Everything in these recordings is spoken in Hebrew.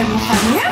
אתם מוכנים?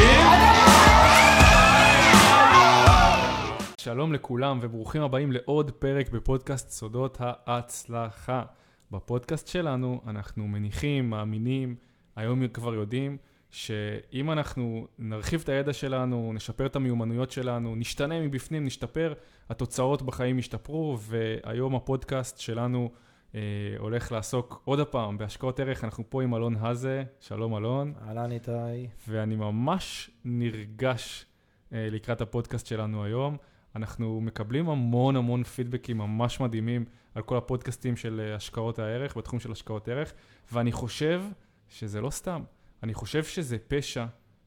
שלום לכולם וברוכים הבאים לעוד פרק בפודקאסט סודות ההצלחה. בפודקאסט שלנו אנחנו מניחים, מאמינים, היום כבר יודעים שאם אנחנו נרחיב את הידע שלנו, נשפר את המיומנויות שלנו, נשתנה מבפנים, נשתפר, התוצאות בחיים ישתפרו, והיום הפודקאסט שלנו הולך לעסוק עוד הפעם בהשקעות ערך. אנחנו פה עם אלון הזה. שלום אלון. אהלן איתי. ואני ממש נרגש לקראת הפודקאסט שלנו היום. אנחנו מקבלים המון פידבקים ממש מדהימים על כל הפודקאסטים של השקעות הערך, בתחום של השקעות ערך, ואני חושב שזה לא סתם. אני חושב שזה פשע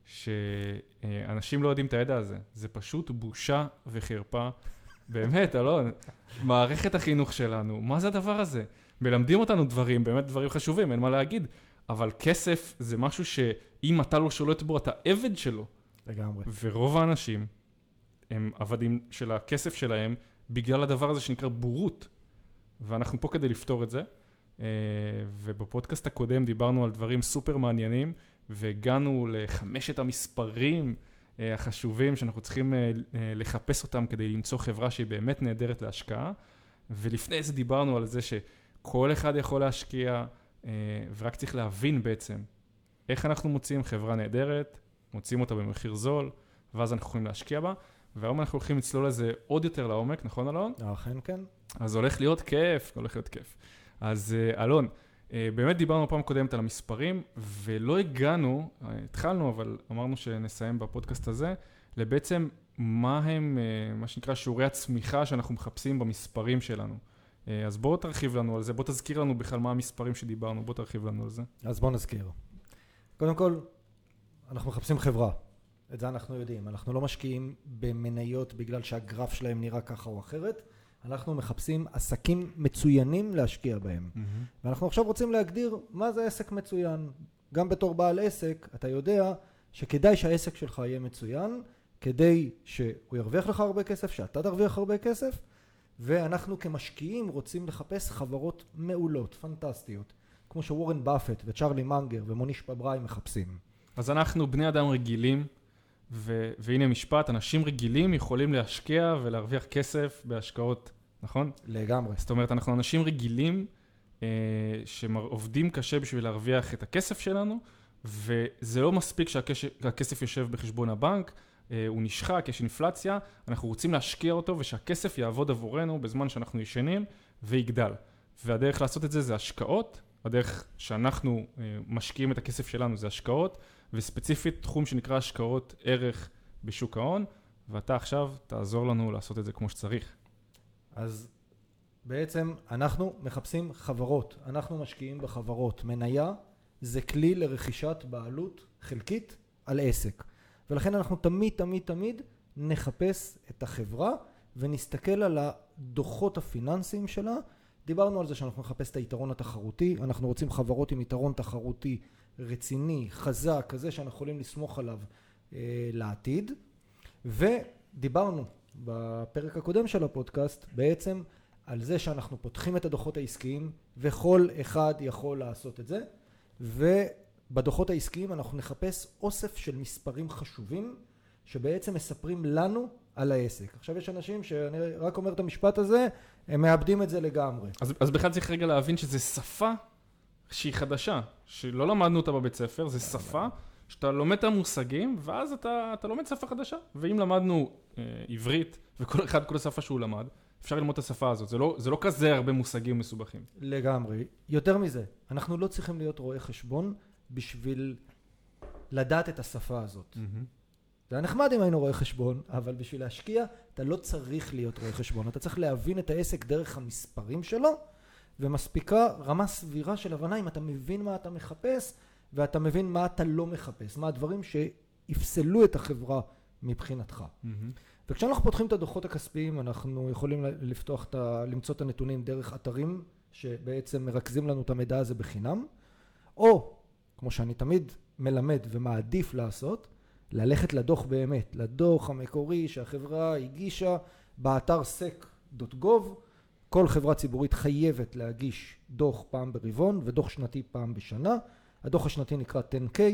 שאנשים לא יודעים את הידע הזה. זה פשוט בושה וחרפה. באמת, אלון, מערכת החינוך שלנו, מה זה הדבר הזה? מלמדים אותנו דברים, באמת דברים חשובים, אין מה להגיד, אבל כסף זה משהו שאם אתה לא שולט בו, אתה עבד שלו. לגמרי. ורוב האנשים הם עבדים של הכסף שלהם בגלל הדבר הזה שנקרא בורות. ואנחנו פה כדי לפתור את זה. ובפודקאסט הקודם דיברנו על דברים סופר מעניינים, והגענו לחמשת המספרים החשובים שאנחנו צריכים לחפש אותם כדי למצוא חברה שהיא באמת נהדרת להשקעה. ולפני זה דיברנו על זה שכל אחד יכול להשקיע, ורק צריך להבין בעצם איך אנחנו מוצאים חברה נהדרת, מוצאים אותה במחיר זול, ואז אנחנו יכולים להשקיע בה. והיום אנחנו הולכים לצלול לזה עוד יותר לעומק, נכון אלון? אכן כן. אז הולך להיות כיף, הולך להיות כיף. אז אלון, באמת דיברנו פעם קודמת על המספרים, ולא הגענו, התחלנו, אבל אמרנו שנסיים בפודקאסט הזה, לבעצם מה הם, מה שנקרא שיעורי הצמיחה שאנחנו מחפשים במספרים שלנו. אז בוא תרחיב לנו על זה, בוא תזכיר לנו בכלל מה המספרים שדיברנו, בוא תרחיב לנו על זה. אז בוא נזכיר. קודם כל, אנחנו מחפשים חברה. את זה אנחנו יודעים. אנחנו לא משקיעים במניות בגלל שהגרף שלהם נראה ככה או אחרת. אנחנו מחפשים עסקים מצוינים להשקיע בהם. ואנחנו עכשיו רוצים להגדיר מה זה עסק מצוין. גם בתור בעל עסק, אתה יודע שכדאי שהעסק שלך יהיה מצוין, כדי שהוא ירוויח לך הרבה כסף, שאתה תרוויח הרבה כסף, ואנחנו כמשקיעים רוצים לחפש חברות מעולות, פנטסטיות, כמו שוורן באפט וצ'רלי מנגר ומוניש פבראי מחפשים. אז אנחנו בני אדם רגילים, והנה משפט, אנשים רגילים יכולים להשקיע ולהרוויח כסף בהשקעות, נכון? לגמרי. זאת אומרת, אנחנו אנשים רגילים שעובדים קשה בשביל להרוויח את הכסף שלנו, וזה לא מספיק שהכסף יושב בחשבון הבנק, הוא נשחק, יש אינפלציה, אנחנו רוצים להשקיע אותו ושהכסף יעבוד עבורנו בזמן שאנחנו ישנים ויגדל. והדרך לעשות את זה זה השקעות, הדרך שאנחנו משקיעים את הכסף שלנו זה השקעות, וספציפית תחום שנקרא השקעות ערך בשוק ההון, ואתה עכשיו תעזור לנו לעשות את זה כמו שצריך. אז בעצם אנחנו מחפשים חברות, אנחנו משקיעים בחברות. מניה זה כלי לרכישת בעלות חלקית על עסק. ולכן אנחנו תמיד נחפש את החברה ונסתכל על הדוחות הפיננסיים שלה. דיברנו על זה שאנחנו נחפש את היתרון התחרותי, אנחנו רוצים חברות עם יתרון תחרותי רציני, חזק, כזה שאנחנו יכולים לסמוך עליו לעתיד. ודיברנו בפרק הקודם של הפודקאסט בעצם על זה שאנחנו פותחים את הדוחות העסקיים וכל אחד יכול לעשות את זה. ובדוחות העסקיים אנחנו נחפש אוסף של מספרים חשובים שבעצם מספרים לנו על העסק. עכשיו יש אנשים שאני רק אומר את המשפט הזה, הם מאבדים את זה לגמרי. אז בכלל צריך רגע להבין שזה שפה שהיא חדשה, שלא למדנו אותה בבית ספר, זה שפה שאתה לומד את המושגים, ואז אתה לומד שפה חדשה. ואם למדנו עברית, וכל אחד כל השפה שהוא למד, אפשר ללמוד את השפה הזאת. זה לא כזה הרבה מושגים מסובכים. לגמרי. יותר מזה, אנחנו לא צריכים להיות רואי חשבון בשביל לדעת את השפה הזאת. זה היה נחמד אם היינו רואי חשבון, אבל בשביל להשקיע, אתה לא צריך להיות רואי חשבון. אתה צריך להבין את העסק דרך המספרים שלו, ומספיקה רמה סבירה של הבנה אם אתה מבין מה אתה מחפש, ואתה מבין מה אתה לא מחפש, מה הדברים שיפסלו את החברה מבחינתך. וכשאנחנו פותחים את הדוחות הכספיים, אנחנו יכולים למצוא את הנתונים דרך אתרים, שבעצם מרכזים לנו את המידע הזה בחינם, או, כמו שאני תמיד מלמד ומעדיף לעשות, ללכת לדוח באמת, לדוח המקורי שהחברה הגישה באתר sec.gov. כל חברה ציבורית חייבת להגיש דוח פעם ברבעון ודוח שנתי פעם בשנה. הדוח השנתי נקרא 10K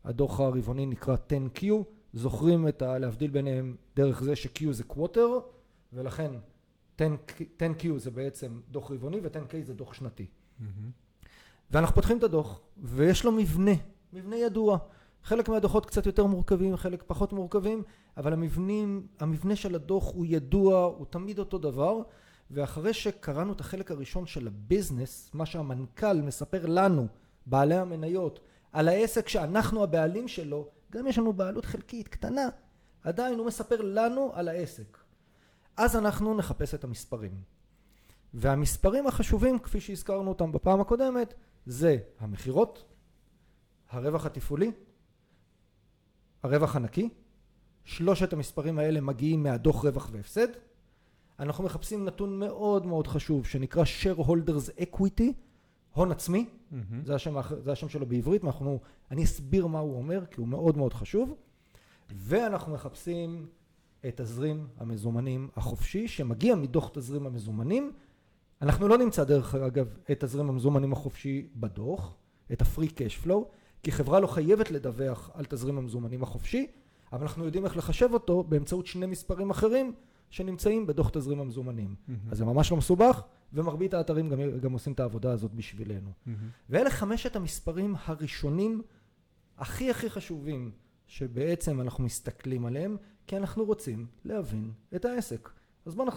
הדוח הרבעוני נקרא 10Q, זוכרים להבדיל ביניהם דרך זה ש-Q זה קווטר, ולכן 10Q זה בעצם דוח רבעוני ו-10K זה דוח שנתי. ואנחנו פותחים את הדוח, ויש לו מבנה ידוע. חלק מהדוחות קצת יותר מורכבים, חלק פחות מורכבים, אבל המבנה של הדוח הוא ידוע, הוא תמיד אותו דבר, ואחרי שקראנו את החלק הראשון של הביזנס, מה שהמנכ"ל מספר לנו, בעלי המניות, על העסק שאנחנו הבעלים שלו, גם יש לנו בעלות חלקית קטנה, עדיין הוא מספר לנו על העסק. אז אנחנו נחפש את המספרים. והמספרים החשובים, כפי שהזכרנו אותם בפעם הקודמת, זה המחירות, הרווח התפעולי, הרווח הנקי. שלושת המספרים האלה מגיעים מהדוח רווח והפסד. אנחנו מחפשים נתון מאוד מאוד חשוב שנקרא shareholders equity, הון עצמי, זה השם שלו בעברית, אני אסביר מה הוא אומר כי הוא מאוד מאוד חשוב. ואנחנו מחפשים את תזרים המזומנים החופשי שמגיע מדוח תזרים המזומנים. אנחנו לא נמצא דרך אגב את תזרים המזומנים החופשי בדוח, את ה-free cash flow, כי חברה לא חייבת לדווח על תזרים המזומנים החופשי, אבל אנחנו יודעים איך לחשב אותו באמצעות שני מספרים אחרים שנמצאים בדוח תזרים המזומנים. אז זה ממש לא מסובך, ומרבית האתרים גם עושים את העבודה הזאת בשבילנו. ואלה 5 המספרים הראשונים הכי חשובים שבעצם אנחנו מסתכלים עליהם, כי אנחנו רוצים להבין את העסק. אז בואו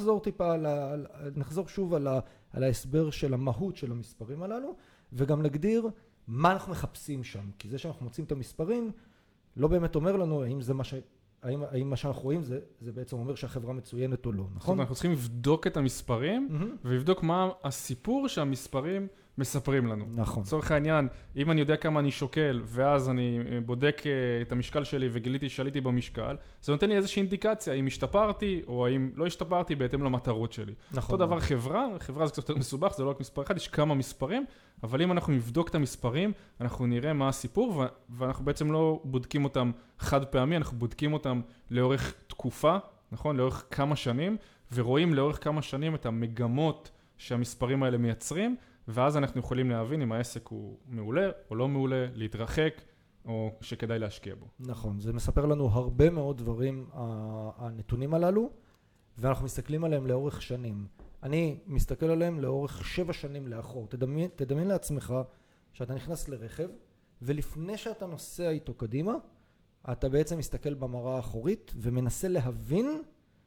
נחזור שוב על ההסבר של המהות של המספרים הללו, וגם נגדיר מה אנחנו מחפשים שם. כי זה שאנחנו מוצאים את המספרים, לא באמת אומר לנו האם מה שאנחנו רואים זה בעצם אומר שהחברה מצוינת או לא, נכון? אנחנו צריכים לבדוק את המספרים, ולבדוק מה הסיפור שהמספרים מספרים לנו. נכון. לצורך העניין, אם אני יודע כמה אני שוקל, ואז אני בודק את המשקל שלי וגיליתי שעליתי במשקל, זה נותן לי איזושהי אינדיקציה, האם השתפרתי או האם לא השתפרתי בהתאם למטרות שלי. נכון. אותו דבר חברה זה קצת יותר מסובך, זה לא רק מספר אחד, יש כמה מספרים, אבל אם אנחנו נבדוק את המספרים, אנחנו נראה מה הסיפור, ואנחנו בעצם לא בודקים אותם חד פעמי, אנחנו בודקים אותם לאורך תקופה, נכון? לאורך כמה שנים, ורואים לאורך כמה שנים את המגמות שהמספרים האלה מייצרים, ואז אנחנו יכולים להבין אם העסק הוא מעולה או לא מעולה, להתרחק, או שכדאי להשקיע בו. נכון, זה מספר לנו הרבה מאוד דברים, הנתונים הללו, ואנחנו מסתכלים עליהם לאורך שנים. אני מסתכל עליהם לאורך 7 שנים לאחור. תדמיין לעצמך שאתה נכנס לרכב, ולפני שאתה נוסע איתו קדימה, אתה בעצם מסתכל במראה האחורית, ומנסה להבין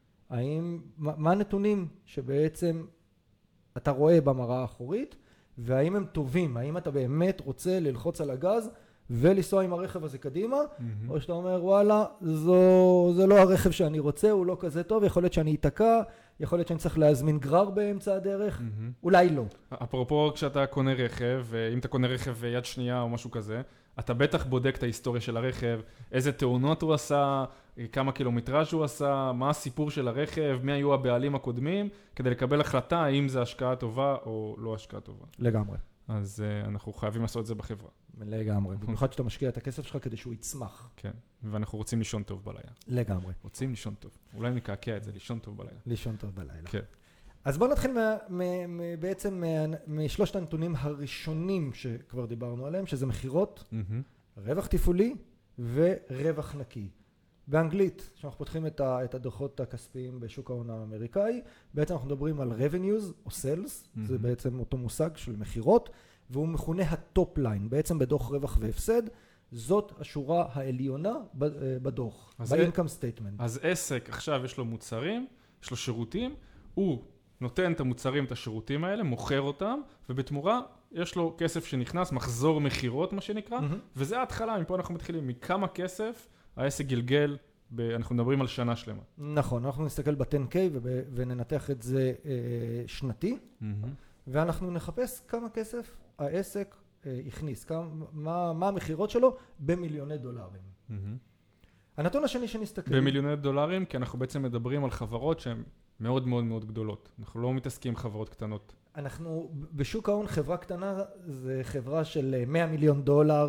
מה הנתונים שבעצם אתה רואה במראה האחורית, והאם הם טובים, האם אתה באמת רוצה ללחוץ על הגז ולנסוע עם הרכב הזה קדימה, או שאתה אומר וואלה, זה לא הרכב שאני רוצה, הוא לא כזה טוב, יכול להיות שאני אתקע, יכול להיות שאני צריך להזמין גרר באמצע הדרך, אולי לא. אפרופו כשאתה קונה רכב, אם אתה קונה רכב יד שנייה או משהו כזה, אתה בטח בודק את ההיסטוריה של הרכב, איזה תאונות הוא עשה, כמה קילומטראז' הוא עשה, מה הסיפור של הרכב, מי היו הבעלים הקודמים, כדי לקבל החלטה האם זה השקעה טובה או לא השקעה טובה. לגמרי. אז אנחנו חייבים לעשות את זה בחברה. לגמרי. במיוחד שאתה משקיע את הכסף שלך כדי שהוא יצמח. כן, ואנחנו רוצים לישון טוב בלילה. לגמרי. רוצים לישון טוב. אולי נקעקע את זה, לישון טוב בלילה. לישון טוב בלילה. כן. אז בואו נתחיל בעצם משלושת הנתונים הראשונים שכבר דיברנו עליהם, שזה מחירות, רווח תפעולי ורווח נקי. באנגלית, כשאנחנו פותחים את הדוחות הכספיים בשוק ההון האמריקאי, בעצם אנחנו מדברים על revenues או sales, זה בעצם אותו מושג של מחירות, והוא מכונה הטופ ליין, בעצם בדוח רווח והפסד, זאת השורה העליונה בדוח, ב-income statement. אז עסק עכשיו יש לו מוצרים, יש לו שירותים, הוא נותן את המוצרים, את השירותים האלה, מוכר אותם, ובתמורה יש לו כסף שנכנס, מחזור מחירות מה שנקרא, וזה ההתחלה, מפה אנחנו מתחילים, מכמה כסף העסק גלגל, אנחנו מדברים על שנה שלמה. נכון, אנחנו נסתכל ב-10K וננתח את זה שנתי, ואנחנו נחפש כמה כסף העסק הכניס, מה המחירות שלו במיליוני דולרים. הנתון השני שנסתכל... במיליוני דולרים, כי אנחנו בעצם מדברים על חברות שהן מאוד מאוד מאוד גדולות. אנחנו לא מתעסקים עם חברות קטנות. אנחנו, בשוק ההון חברה קטנה זה חברה של $100 מיליון,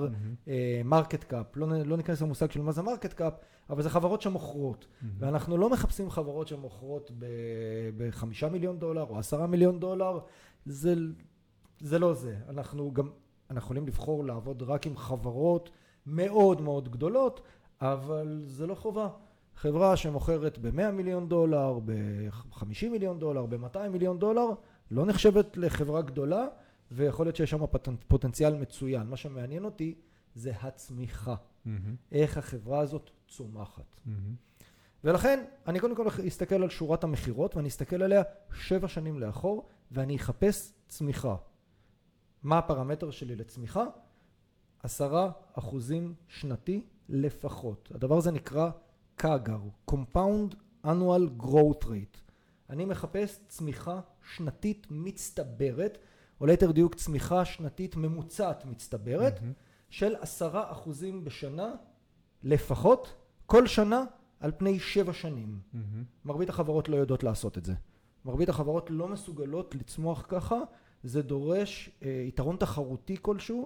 מרקט קאפ, לא ניכנס למושג של מה זה מרקט קאפ, אבל זה חברות שמוכרות, ואנחנו לא מחפשים חברות שמוכרות ב$5 מיליון או $10 מיליון, זה לא זה. אנחנו יכולים לבחור לעבוד רק עם חברות מאוד מאוד גדולות, אבל זה לא חובה. חברה שמוכרת ב$100 מיליון, ב$50 מיליון, ב$200 מיליון, לא נחשבת לחברה גדולה, ויכול להיות שיש שם פוטנציאל מצוין. מה שמעניין אותי זה הצמיחה. איך החברה הזאת צומחת. ולכן אני קודם כל אסתכל על שורת המחירות, ואני אסתכל עליה 7 שנים לאחור, ואני אחפש צמיחה. מה הפרמטר שלי לצמיחה? 10% שנתי לפחות. הדבר הזה נקרא CAGR, Compound Annual Growth Rate. אני מחפש צמיחה שנתית מצטברת, או ליתר דיוק צמיחה שנתית ממוצעת מצטברת, של 10% בשנה לפחות, כל שנה על פני 7 שנים. מרבית החברות לא יודעות לעשות את זה. מרבית החברות לא מסוגלות לצמוח ככה, זה דורש יתרון תחרותי כלשהו,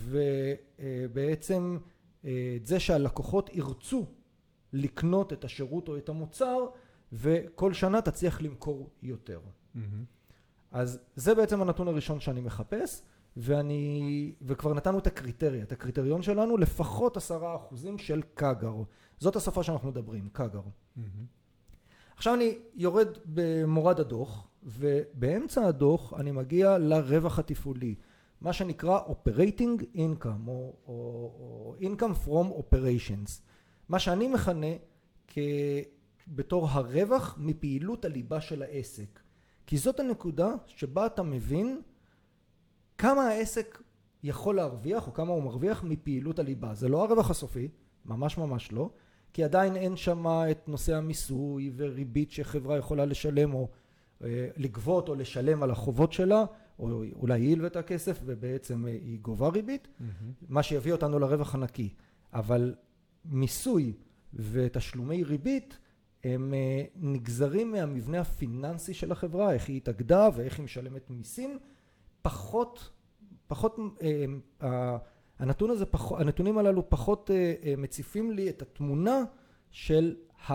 ובעצם זה שהלקוחות ירצו לקנות את השירות או את המוצר, וכל שנה תצליח למכור יותר. אז זה בעצם הנתון הראשון שאני מחפש, וכבר נתנו את הקריטריה, את הקריטריון שלנו, לפחות 10% של CAGR. זאת השפה שאנחנו מדברים, CAGR. עכשיו אני יורד במורד הדוח, ובאמצע הדוח אני מגיע לרווח התפעולי, מה שנקרא Operating Income, או Income from Operations. מה שאני מכנה בתור הרווח מפעילות הליבה של העסק. כי זאת הנקודה שבה אתה מבין כמה העסק יכול להרוויח, או כמה הוא מרוויח מפעילות הליבה. זה לא הרווח הסופי, ממש ממש לא, כי עדיין אין שם את נושא המיסוי וריבית שחברה יכולה לשלם, או לגבות או לשלם על החובות שלה, או אולי היא הלוותה הכסף ובעצם היא גובה ריבית, מה שיביא אותנו לרווח הנקי. אבל מיסוי ותשלומי ריבית הם נגזרים מהמבנה הפיננסי של החברה, איך היא התאגדה ואיך היא משלמת מיסים. הנתונים הללו פחות מציפים לי את התמונה של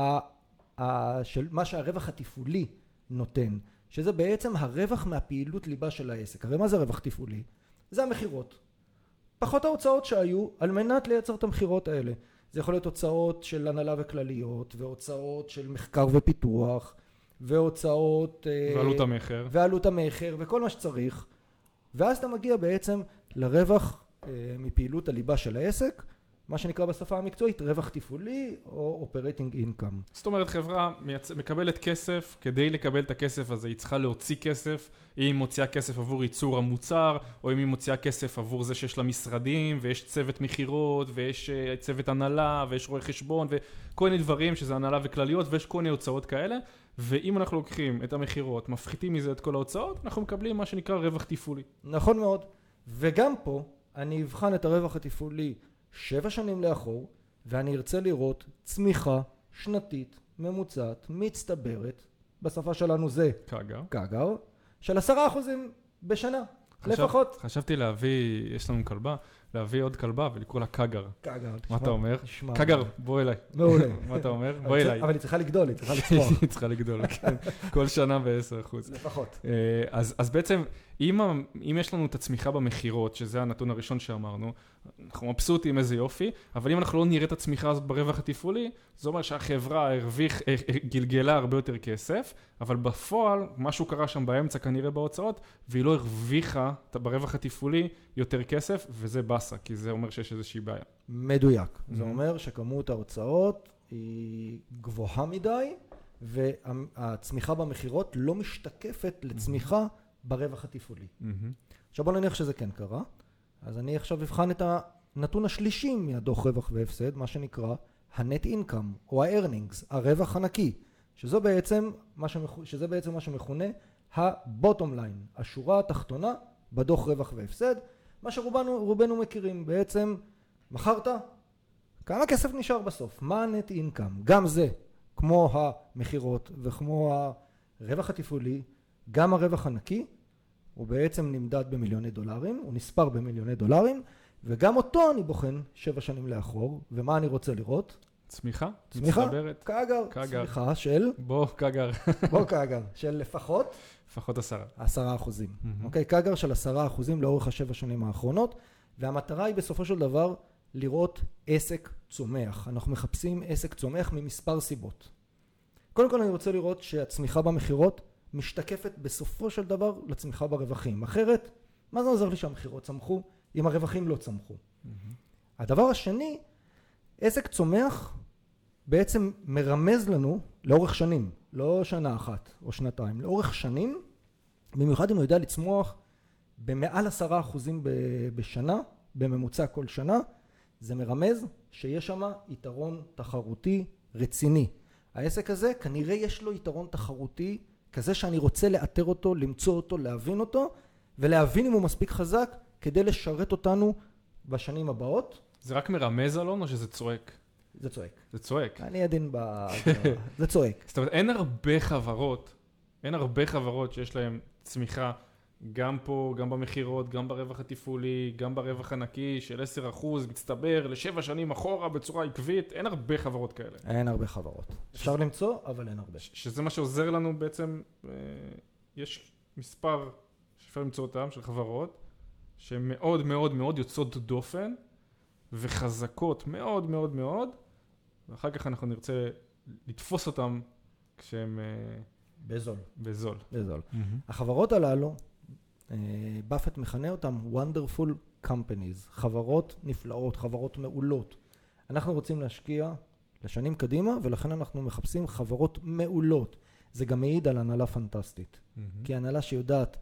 מה שהרווח התפעולי נותן, שזה בעצם הרווח מהפעילות ליבה של העסק. הרי מה זה רווח תפעולי? זה המחירות. פחות ההוצאות שהיו על מנת לייצר את המחירות האלה. זה יכול להיות הוצאות של הנהלה וכלליות, והוצאות של מחקר ופיתוח, והוצאות ועלות המחר וכל מה שצריך. ואז אתה מגיע בעצם לרווח מפעילות הליבה של העסק, מה שנקרא בשפה המקצועית רווח תפעולי או Operating Income. זאת אומרת, חברה מקבלת כסף, כדי לקבל את הכסף הזה היא צריכה להוציא כסף, אם היא מוציאה כסף עבור ייצור המוצר, או אם היא מוציאה כסף עבור זה שיש לה משרדים, ויש צוות מחירות, ויש צוות הנהלה, ויש רואי חשבון, וכל מיני דברים שזה הנהלה וכלליות, ויש כל מיני הוצאות כאלה, ואם אנחנו לוקחים את המחירות, מפחיתים מזה את כל ההוצאות, אנחנו מקבלים מה שנקרא רווח תפעולי. נכון מאוד. וגם פה אני אבחן את הרווח התפעולי 7 שנים לאחור, ואני ארצה לראות צמיחה שנתית, ממוצעת, מצטברת, בשפה שלנו זה CAGR, של 10% בשנה, לפחות. חשבתי להביא, יש לנו כלבה, להביא עוד כלבה ולקרוא לה CAGR. CAGR. מה אתה אומר? CAGR, בוא אליי. מעולה. מה אתה אומר? בוא אליי. אבל היא צריכה לגדול, היא צריכה לצמוח. היא צריכה לגדול, כן. כל שנה ב10%. לפחות. אז בעצם, אם יש לנו את הצמיחה במחירות, שזה הנתון הראשון שאמרנו, אנחנו מבסוטים איזה יופי, אבל אם אנחנו לא נראה את הצמיחה הזאת ברווח התפעולי, זה אומר שהחברה גלגלה הרבה יותר כסף, אבל בפועל, משהו קרה שם באמצע כנראה בהוצאות, והיא לא הרוויחה ברווח התפעולי יותר כסף, וזה בסה, כי זה אומר שיש איזושהי בעיה. מדויק. זה אומר שכמות ההוצאות היא גבוהה מדי, והצמיחה במחירות לא משתקפת לצמיחה ברווח התפעולי. עכשיו בוא נניח שזה כן קרה, אז אני עכשיו אבחן את הנתון השלישי מהדוח רווח והפסד, מה שנקרא ה-net income או ה-earnings, הרווח הנקי, שזה בעצם מה שמכונה ה-bottom line, השורה התחתונה בדוח רווח והפסד, מה שרובנו מכירים. בעצם מכרת, כמה כסף נשאר בסוף? מה ה-net income? גם זה, כמו המחירות וכמו הרווח התפעולי, גם הרווח הנקי, הוא בעצם נמדד במיליוני דולרים, הוא נספר במיליוני דולרים, וגם אותו אני בוחן 7 שנים לאחור, ומה אני רוצה לראות? צמיחה? מצטברת. CAGR. צמיחה של? בוא CAGR. של לפחות? לפחות 10%. 10%. אוקיי, CAGR של 10% לאורך 7 שנים האחרונות, והמטרה היא בסופו של דבר לראות עסק צומח. אנחנו מחפשים עסק צומח ממספר סיבות. קודם כל אני רוצה לראות שהצמיחה במחירות משתקפת בסופו של דבר לצמיחה ברווחים. אחרת, מה זה עוזר לי שהמחירות צמחו אם הרווחים לא צמחו? הדבר השני, עסק צומח בעצם מרמז לנו לאורך שנים, לא שנה אחת או שנתיים, לאורך שנים, במיוחד אם הוא יודע לצמוח במעל 10% בשנה, בממוצע כל שנה, זה מרמז שיש שם יתרון תחרותי רציני. העסק הזה כנראה יש לו יתרון תחרותי כזה שאני רוצה לאתר אותו, למצוא אותו, להבין אותו, ולהבין אם הוא מספיק חזק כדי לשרת אותנו בשנים הבאות. זה רק מרמז אלון או שזה צועק? זה צועק. זה צועק. אני עדין זה צועק. זאת אומרת, אין הרבה חברות שיש להן צמיחה, גם פה, גם במחירות, גם ברווח התפעולי, גם ברווח הנקי של 10% מצטבר ל7 שנים אחורה בצורה עקבית. אין הרבה חברות כאלה. אין הרבה חברות. אפשר למצוא, אבל אין הרבה. שזה מה שעוזר לנו בעצם, יש מספר שאפשר למצוא אותם של חברות, שהן מאוד מאוד מאוד יוצאות דופן, וחזקות מאוד מאוד מאוד, ואחר כך אנחנו נרצה לתפוס אותם כשהם בזול. בזול. החברות הללו, באפט מכנה אותם wonderful companies, חברות נפלאות, חברות מעולות. אנחנו רוצים להשקיע לשנים קדימה, ולכן אנחנו מחפשים חברות מעולות. זה גם מעיד על הנהלה פנטסטית. כי הנהלה שיודעת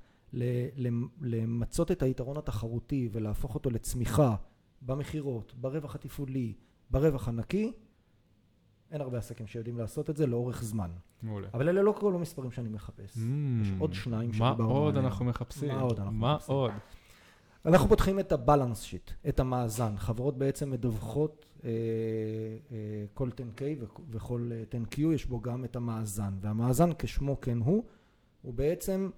למצות את היתרון התחרותי ולהפוך אותו לצמיחה במחירות, ברווח התפעולי, ברווח הנקי, אין הרבה עסקים שיודעים לעשות את זה לאורך זמן. מעולה. אבל אלה לא כל המספרים שאני מחפש. יש עוד שניים מה עוד אנחנו מחפשים? מה עוד? אנחנו פותחים את הבלנס שיט, את המאזן. חברות בעצם מדווחות כל 10K וכל 10Q יש בו גם את המאזן. והמאזן כשמו כן הוא בעצם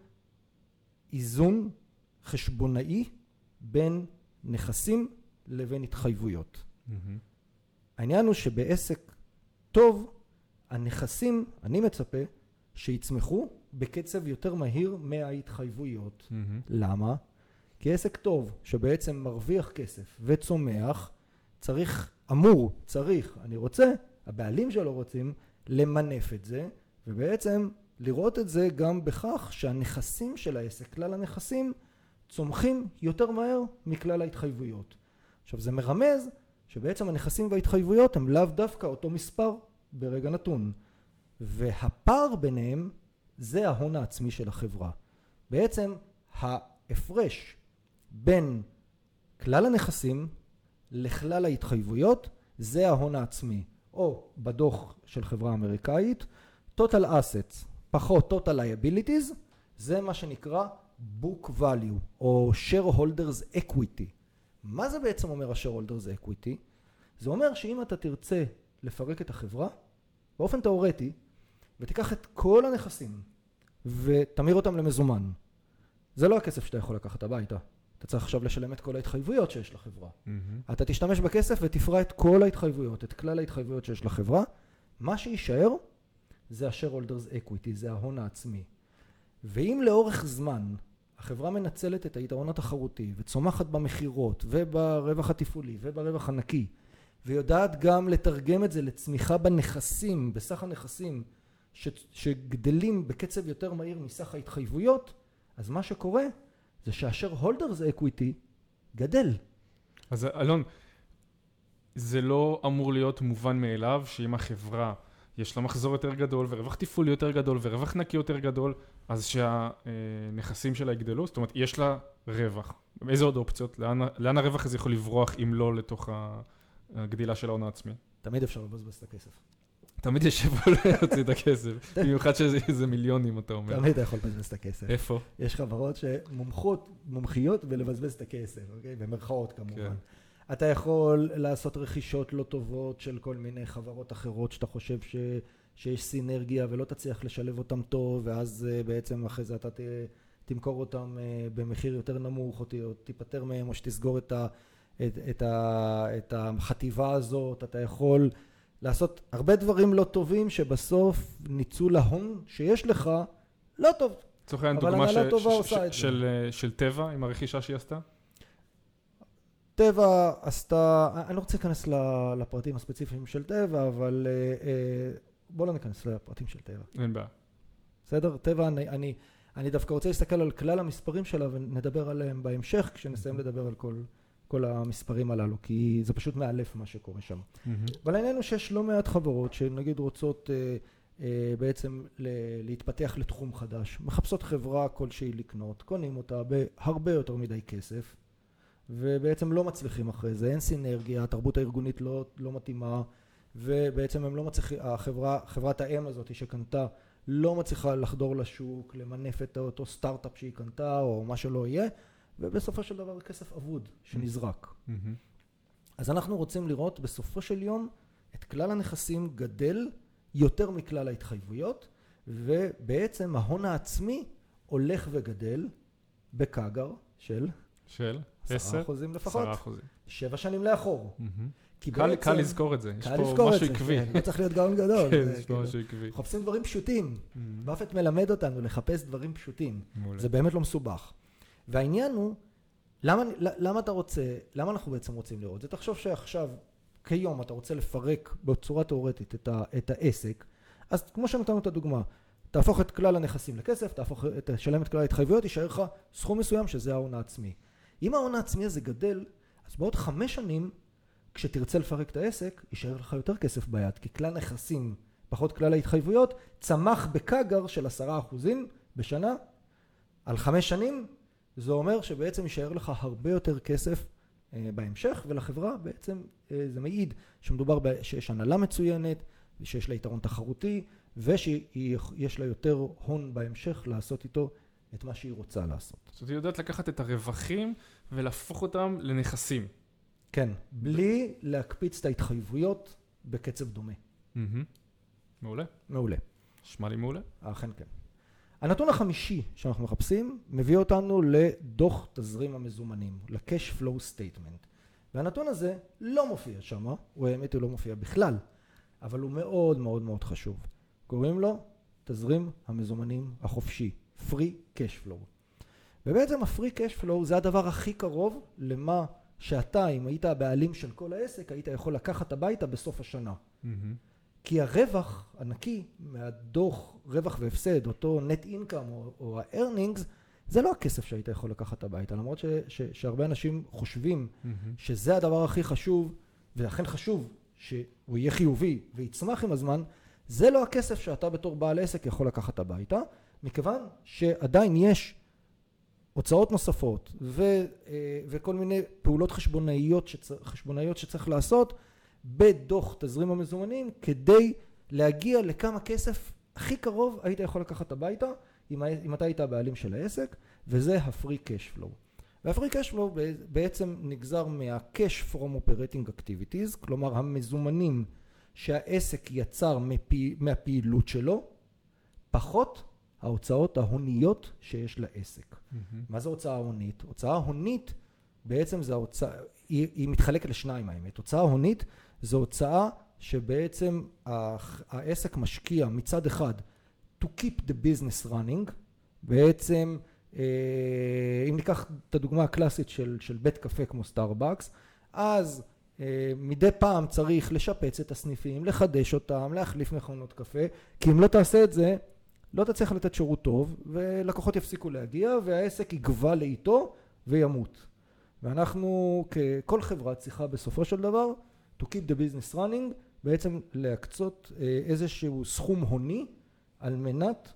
איזון חשבונאי בין נכסים לבין התחייבויות. העניין הוא שבעסק טוב, הנכסים, אני מצפה, שיצמחו בקצב יותר מהיר מההתחייבויות. למה? כי עסק טוב שבעצם מרוויח כסף וצומח, אני רוצה, הבעלים שלו רוצים למנף את זה, ובעצם לראות את זה גם בכך שהנכסים של העסק, כלל הנכסים, צומחים יותר מהר מכלל ההתחייבויות. עכשיו זה מרמז שבעצם הנכסים וההתחייבויות הם לאו דווקא אותו מספר ברגע נתון. והפער ביניהם זה ההון העצמי של החברה. בעצם ההפרש בין כלל הנכסים לכלל ההתחייבויות זה ההון העצמי. או בדוח של חברה אמריקאית, total assets פחות total liabilities, זה מה שנקרא book value או shareholders equity. מה זה בעצם אומר ה-shareholders equity? זה אומר שאם אתה תרצה לפרק את החברה, באופן תיאורטי, ותיקח את כל הנכסים ותמיר אותם למזומן, זה לא הכסף שאתה יכול לקחת הביתה. אתה צריך עכשיו לשלם את כל ההתחייבויות שיש לחברה. אתה תשתמש בכסף ותפרע את כל ההתחייבויות, את כלל ההתחייבויות שיש לחברה. מה שישאר זה ה-shareholders equity, זה ההון העצמי. ואם לאורך זמן החברה מנצלת את היתרון התחרותי וצומחת במחירות וברווח התפעולי וברווח הנקי, ויודעת גם לתרגם את זה לצמיחה בנכסים, בסך הנכסים שגדלים בקצב יותר מהיר מסך ההתחייבויות, אז מה שקורה זה שה-shareholders equity גדל. אז אלון, זה לא אמור להיות מובן מאליו שאם החברה יש לה מחזור יותר גדול ורווח תפעולי יותר גדול ורווח נקי יותר גדול, אז שהנכסים שלה יגדלו? זאת אומרת, יש לה רווח. איזה עוד אופציות? לאן הרווח הזה יכול לברוח אם לא לתוך הגדילה של ההון העצמי? תמיד אפשר לבזבז את הכסף. תמיד יש שבוע להוציא את הכסף. במיוחד שזה מיליונים, אתה אומר. תמיד אתה יכול לבזבז את הכסף. איפה? יש חברות שמומחיות ולבזבז את הכסף, אוקיי? במרכאות כמובן. אתה יכול לעשות רכישות לא טובות של כל מיני חברות אחרות שאתה חושב שיש סינרגיה ולא תצליח לשלב אותם טוב, ואז בעצם אחרי זה אתה תמכור אותם במחיר יותר נמוך, או תיפטר מהם, או שתסגור את החטיבה הזאת. אתה יכול לעשות הרבה דברים לא טובים שבסוף ניצול ההון שיש לך לא טוב. אבל הנהלה טובה עושה את זה. של טבע עם הרכישה שהיא עשתה? טבע עשתה, אני לא רוצה להיכנס לפרטים הספציפיים של טבע, אבל בוא לא ניכנס לפרטים של טבע. אין בעיה. בסדר? טבע, אני דווקא רוצה להסתכל על כלל המספרים שלה ונדבר עליהם בהמשך, כשנסיים לדבר על כל המספרים הללו, כי זה פשוט מאלף מה שקורה שם. אבל העניין הוא שיש לא מעט חברות שנגיד רוצות בעצם להתפתח לתחום חדש, מחפשות חברה כלשהי לקנות, קונים אותה בהרבה יותר מדי כסף, ובעצם לא מצליחים אחרי זה, אין סינרגיה, התרבות הארגונית לא מתאימה, ובעצם הם לא מצליחים, חברת האם הזאת שקנתה לא מצליחה לחדור לשוק, למנף את אותו סטארט-אפ שהיא קנתה או מה שלא יהיה, ובסופו של דבר כסף אבוד שנזרק. אז אנחנו רוצים לראות בסופו של יום את כלל הנכסים גדל יותר מכלל ההתחייבויות, ובעצם ההון העצמי הולך וגדל בקאגר של 10% לפחות, 10%. 7 שנים לאחור. קל לזכור את זה, יש פה משהו עקבי. לא צריך להיות גאון גדול. כן, יש פה משהו עקבי. חופשים דברים פשוטים. באפט מלמד אותנו לחפש דברים פשוטים. זה באמת לא מסובך. והעניין הוא, למה אנחנו בעצם רוצים לראות? זה תחשוב שעכשיו, כיום אתה רוצה לפרק בצורה תיאורטית את העסק, אז כמו שנתנו את הדוגמה, תהפוך את כלל הנכסים לכסף, תשלם את כלל ההתחייבויות, יישאר לך סכום מסוים שזה ההון העצמי. אם ההון העצמי הזה גדל, אז בעוד 5 שנים, כשתרצה לפרק את העסק, יישאר לך יותר כסף ביד, כי כלל נכסים, פחות כלל ההתחייבויות, צמח בקאגר של 10% בשנה, על 5 שנים, זה אומר שבעצם יישאר לך הרבה יותר כסף בהמשך, ולחברה בעצם זה מעיד שמדובר שיש הנהלה מצוינת, שיש לה יתרון תחרותי, ושיש לה יותר הון בהמשך לעשות איתו את מה שהיא רוצה לעשות. זאת אומרת, היא יודעת לקחת את הרווחים ולהפוך אותם לנכסים. כן, בלי להקפיץ את ההתחייבויות בקצב דומה. מעולה. מעולה. שמע לי מעולה. אכן כן. הנתון החמישי שאנחנו מחפשים מביא אותנו לדוח תזרים המזומנים, ל-cash flow statement. והנתון הזה לא מופיע שם, הוא האמת הוא לא מופיע בכלל, אבל הוא מאוד מאוד מאוד חשוב. קוראים לו תזרים המזומנים החופשי, free cash flow. ובעצם ה-free cash flow זה הדבר הכי קרוב למה שאתה, אם היית הבעלים של כל העסק, היית יכול לקחת הביתה בסוף השנה. כי הרווח הנקי מהדוח רווח והפסד, אותו net income או ה-earnings, זה לא הכסף שהיית יכול לקחת הביתה. למרות שהרבה אנשים חושבים שזה הדבר הכי חשוב, ואכן חשוב שהוא יהיה חיובי ויצמח עם הזמן, זה לא הכסף שאתה בתור בעל עסק יכול לקחת הביתה, מכיוון שעדיין יש הוצאות נוספות וכל מיני פעולות חשבונאיות שצריך לעשות בדוח תזרים המזומנים כדי להגיע לכמה כסף הכי קרוב היית יכול לקחת הביתה אם אתה היית הבעלים של העסק, וזה ה-free cash flow. וה-free cash flow בעצם נגזר מה-cash from operating activities, כלומר המזומנים שהעסק יצר מהפעילות שלו, פחות ההוצאות ההוניות שיש לעסק. מה זה הוצאה הונית? הוצאה הונית בעצם זה ההוצאה, היא מתחלקת לשניים האמת. הוצאה הונית זו הוצאה שבעצם העסק משקיע מצד אחד to keep the business running, בעצם אם ניקח את הדוגמה הקלאסית של בית קפה כמו סטארבקס, אז מדי פעם צריך לשפץ את הסניפים, לחדש אותם, להחליף מכונות קפה, כי אם לא תעשה את זה, לא תצליח לתת שירות טוב, ולקוחות יפסיקו להגיע, והעסק יגבה לאיתו וימות. ואנחנו, ככל חברה צריכה בסופו של דבר, to keep the business running, בעצם להקצות איזשהו סכום הוני, על מנת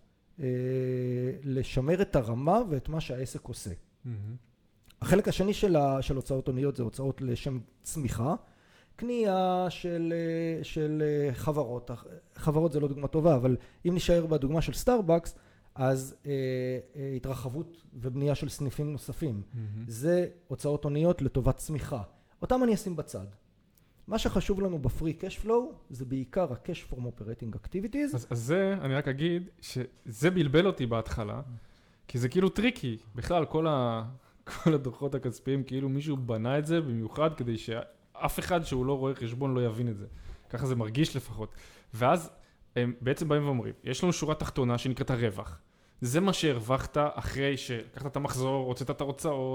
לשמר את הרמה ואת מה שהעסק עושה. החלק השני של הוצאות הוניות זה הוצאות לשם צמיחה, קנייה של חברות. חברות זה לא דוגמה טובה, אבל אם נשאר בדוגמה של סטארבקס, אז התרחבות ובנייה של סניפים נוספים. זה הוצאות הוניות לטובת צמיחה. אותם אני אשים בצד. מה שחשוב לנו בפרי קאש פלואו זה בעיקר הקאש פרום אופרטינג אקטיביטיז. אז זה, אני רק אגיד שזה בלבל אותי בהתחלה, כי זה כאילו טריקי. בכלל, כל הדוחות הכספיים, כאילו מישהו בנה את זה במיוחד כדי שאף אחד שהוא לא רואה חשבון לא יבין את זה. ככה זה מרגיש לפחות. ואז הם בעצם באים ואומרים, יש לנו שורה תחתונה שנקראת הרווח. זה מה שהרווחת אחרי שלקחת את המחזור, הוצאת את ההוצאות,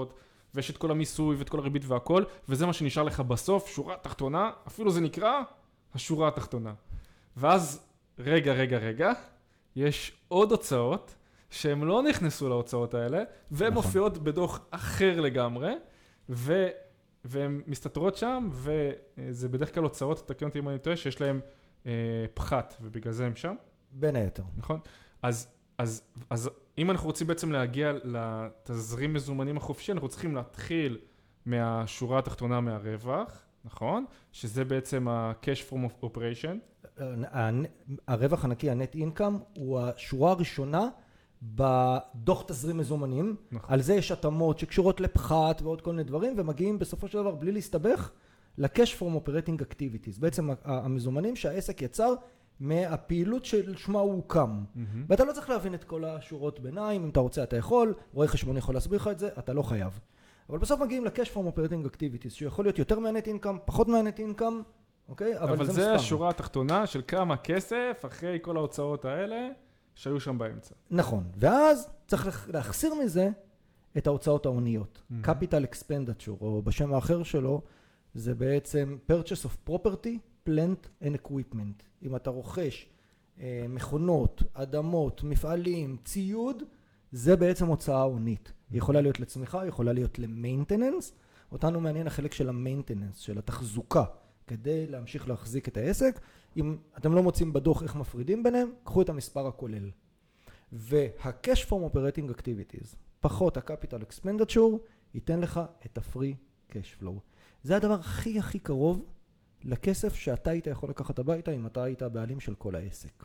ויש את כל המיסוי ואת כל הריבית והכל, וזה מה שנשאר לך בסוף, שורה תחתונה, אפילו זה נקרא השורה התחתונה. ואז, רגע, יש עוד הוצאות שהן לא נכנסו להוצאות האלה, והן מופיעות בדוח אחר לגמרי, והן מסתתרות שם, וזה בדרך כלל הוצאות, תקן אותי אם אני טועה, שיש להן פחת, ובגלל זה הם שם. בין היתר. נכון? אז אם אנחנו רוצים בעצם להגיע לתזרים מזומנים החופשי, אנחנו צריכים להתחיל מהשורה התחתונה מהרווח, נכון? שזה בעצם ה-cash from operation. הרווח הנקי, ה-net income, הוא השורה הראשונה בדוח תזרים מזומנים. נכון. על זה יש התאמות שקשורות לפחת ועוד כל מיני דברים, ומגיעים בסופו של דבר בלי להסתבך ל-cash from operating activities. בעצם המזומנים שהעסק יצר מהפעילות של שמה הוא הוקם. ואתה לא צריך להבין את כל השורות ביניים, אם אתה רוצה אתה יכול, רואה חשבון יכול להסביר לך את זה, אתה לא חייב. אבל בסוף מגיעים ל-cash from operating activities, שיכול להיות יותר מה-net income, פחות מה-net income, אוקיי? אבל זה השורה התחתונה של כמה כסף אחרי כל ההוצאות האלה שהיו שם באמצע. נכון, ואז צריך להחסיר מזה את ההוצאות ההוניות. capital expenditure, או בשם האחר שלו, זה בעצם purchase of property, plant and equipment. אם אתה רוכש מכונות, אדמות, מפעלים, ציוד, זה בעצם הוצאה הונית. היא יכולה להיות לצמיחה, היא יכולה להיות למיינטננס. אותנו מעניין החלק של המיינטננס, של התחזוקה, כדי להמשיך להחזיק את העסק. אם אתם לא מוצאים בדוח איך מפרידים ביניהם, קחו את המספר הכולל. וה-cash from operating activities, פחות ה-capital expenditure, ייתן לך את ה-free cash flow. זה הדבר הכי קרוב לכסף שאתה היית יכול לקחת הביתה אם אתה היית הבעלים של כל העסק.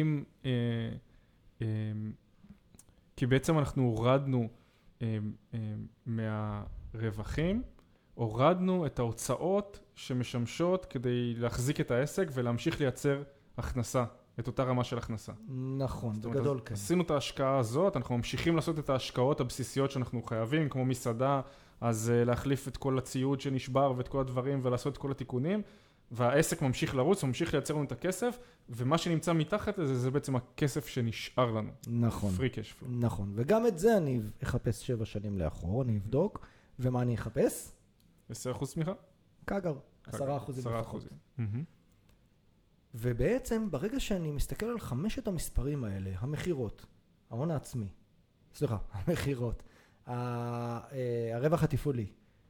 כי בעצם אנחנו הורדנו מהרווחים, הורדנו את ההוצאות שמשמשות כדי להחזיק את העסק ולהמשיך לייצר הכנסה, את אותה רמה של הכנסה. נכון, בגדול כן. עשינו את ההשקעה הזאת, אנחנו ממשיכים לעשות את ההשקעות הבסיסיות שאנחנו חייבים, כמו מסעדה, אז להחליף את כל הציוד שנשבר ואת כל הדברים ולעשות את כל התיקונים, והעסק ממשיך לרוץ, ממשיך לייצר לנו את הכסף, ומה שנמצא מתחת לזה, זה בעצם הכסף שנשאר לנו. נכון. free cash flow. נכון, וגם את זה אני אחפש 7 שנים לאחור, אני אבדוק, ומה אני אחפש? 10% צמיחה? קגר, 10% לפחות. 10%. ובעצם ברגע שאני מסתכל על 5 המספרים האלה, המחירות, ההון העצמי, סליחה, המחירות, הרווח התפעולי,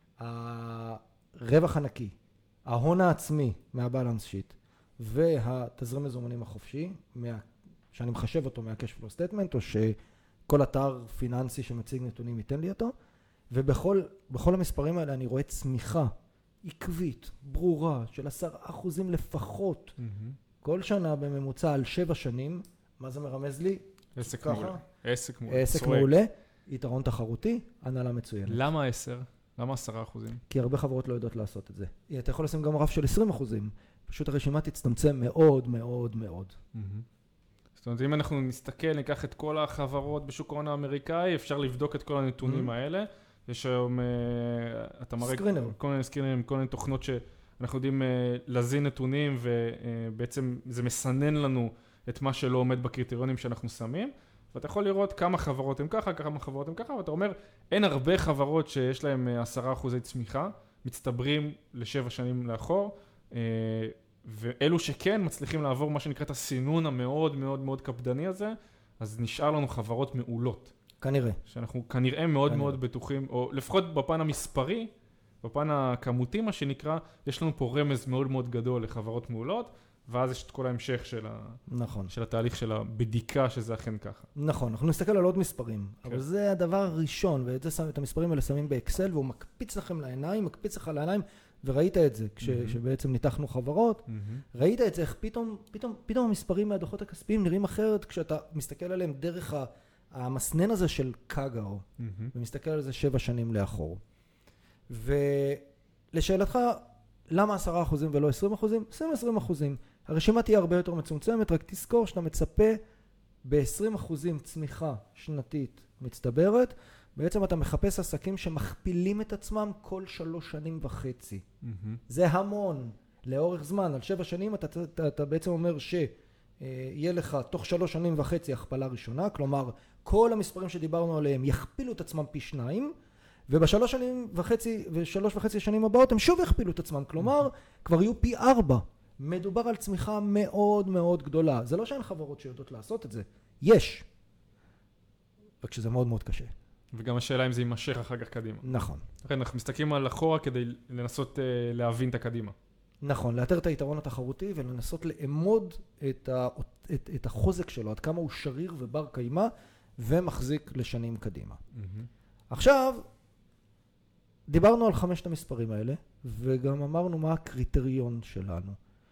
הרווח הנקי, ההון העצמי מהבלנס שיט והתזרים מזומנים החופשי, שאני מחשב אותו מה-cash flow statement, או שכל אתר פיננסי שמציג נתונים ייתן לי אותו, ובכל המספרים האלה אני רואה צמיחה עקבית, ברורה, של 10% לפחות, כל שנה בממוצע על 7 שנים. מה זה מרמז לי? עסק מעולה. עסק מעולה, יתרון תחרותי, הנהלה מצוינת. למה 10? למה 10%? כי הרבה חברות לא יודעות לעשות את זה. אתה יכול לשים גם רף של 20%, פשוט הרשימה תצטמצם מאוד מאוד מאוד. זאת אומרת, אם אנחנו נסתכל, ניקח את כל החברות בשוק ההון האמריקאי, אפשר לבדוק את כל הנתונים האלה. יש היום, אתה מראה כל מיני סקרינרים, כל מיני תוכנות שאנחנו יודעים להזין נתונים, ובעצם זה מסנן לנו את מה שלא עומד בקריטריונים שאנחנו שמים. ואתה יכול לראות כמה חברות הם ככה, כמה חברות הם ככה, ואתה אומר, אין הרבה חברות שיש להם 10% צמיחה, מצטברים ל7 שנים לאחור, ואלו שכן מצליחים לעבור מה שנקרא את הסינון המאוד מאוד מאוד קפדני הזה, אז נשאר לנו חברות מעולות. כנראה. שאנחנו כנראה מאוד מאוד בטוחים, או לפחות בפן המספרי, בפן הכמותי מה שנקרא, יש לנו פה רמז מאוד מאוד גדול לחברות מעולות, ואז יש את כל ההמשך של התהליך של הבדיקה שזה אכן ככה. נכון, אנחנו נסתכל על עוד מספרים, אבל זה הדבר הראשון, ואת המספרים האלה שמים באקסל, והוא מקפיץ לכם לעיניים, מקפיץ לך לעיניים, וראית את זה, כשבעצם ניתחנו חברות, ראית את זה, איך פתאום המספרים מהדוחות הכספיים נראים אחרת, כשאתה מסתכל עליהם דרך המסנן הזה של קאגר, ומסתכל על זה 7 שנים לאחור. ולשאלתך, למה 10% ולא 20%? שים 20%. הרשימה תהיה הרבה יותר מצומצמת, רק תזכור שאתה מצפה ב-20% צמיחה שנתית מצטברת, בעצם אתה מחפש עסקים שמכפילים את עצמם כל 3.5 שנים. זה המון. לאורך זמן, על 7 שנים אתה בעצם אומר שיהיה לך תוך 3.5 שנים הכפלה ראשונה, כלומר כל המספרים שדיברנו עליהם יכפילו את עצמם פי 2, ובשלוש וחצי שנים הבאות הם שוב יכפילו את עצמם, כלומר, כבר יהיו פי 4. מדובר על צמיחה מאוד מאוד גדולה. זה לא שאין חברות שיודעות לעשות את זה, יש. רק שזה מאוד מאוד קשה. וגם השאלה אם זה יימשך אחר כך קדימה. נכון. אנחנו מסתכלים על אחורה כדי לנסות להבין את הקדימה. נכון, לאתר את היתרון התחרותי ולנסות לאמוד את החוזק שלו, עד כמה הוא שריר ובר קיימה ומחזיק לשנים קדימה. עכשיו, דיברנו על 5 המספרים האלה, וגם אמרנו מה הקריטריון שלנו.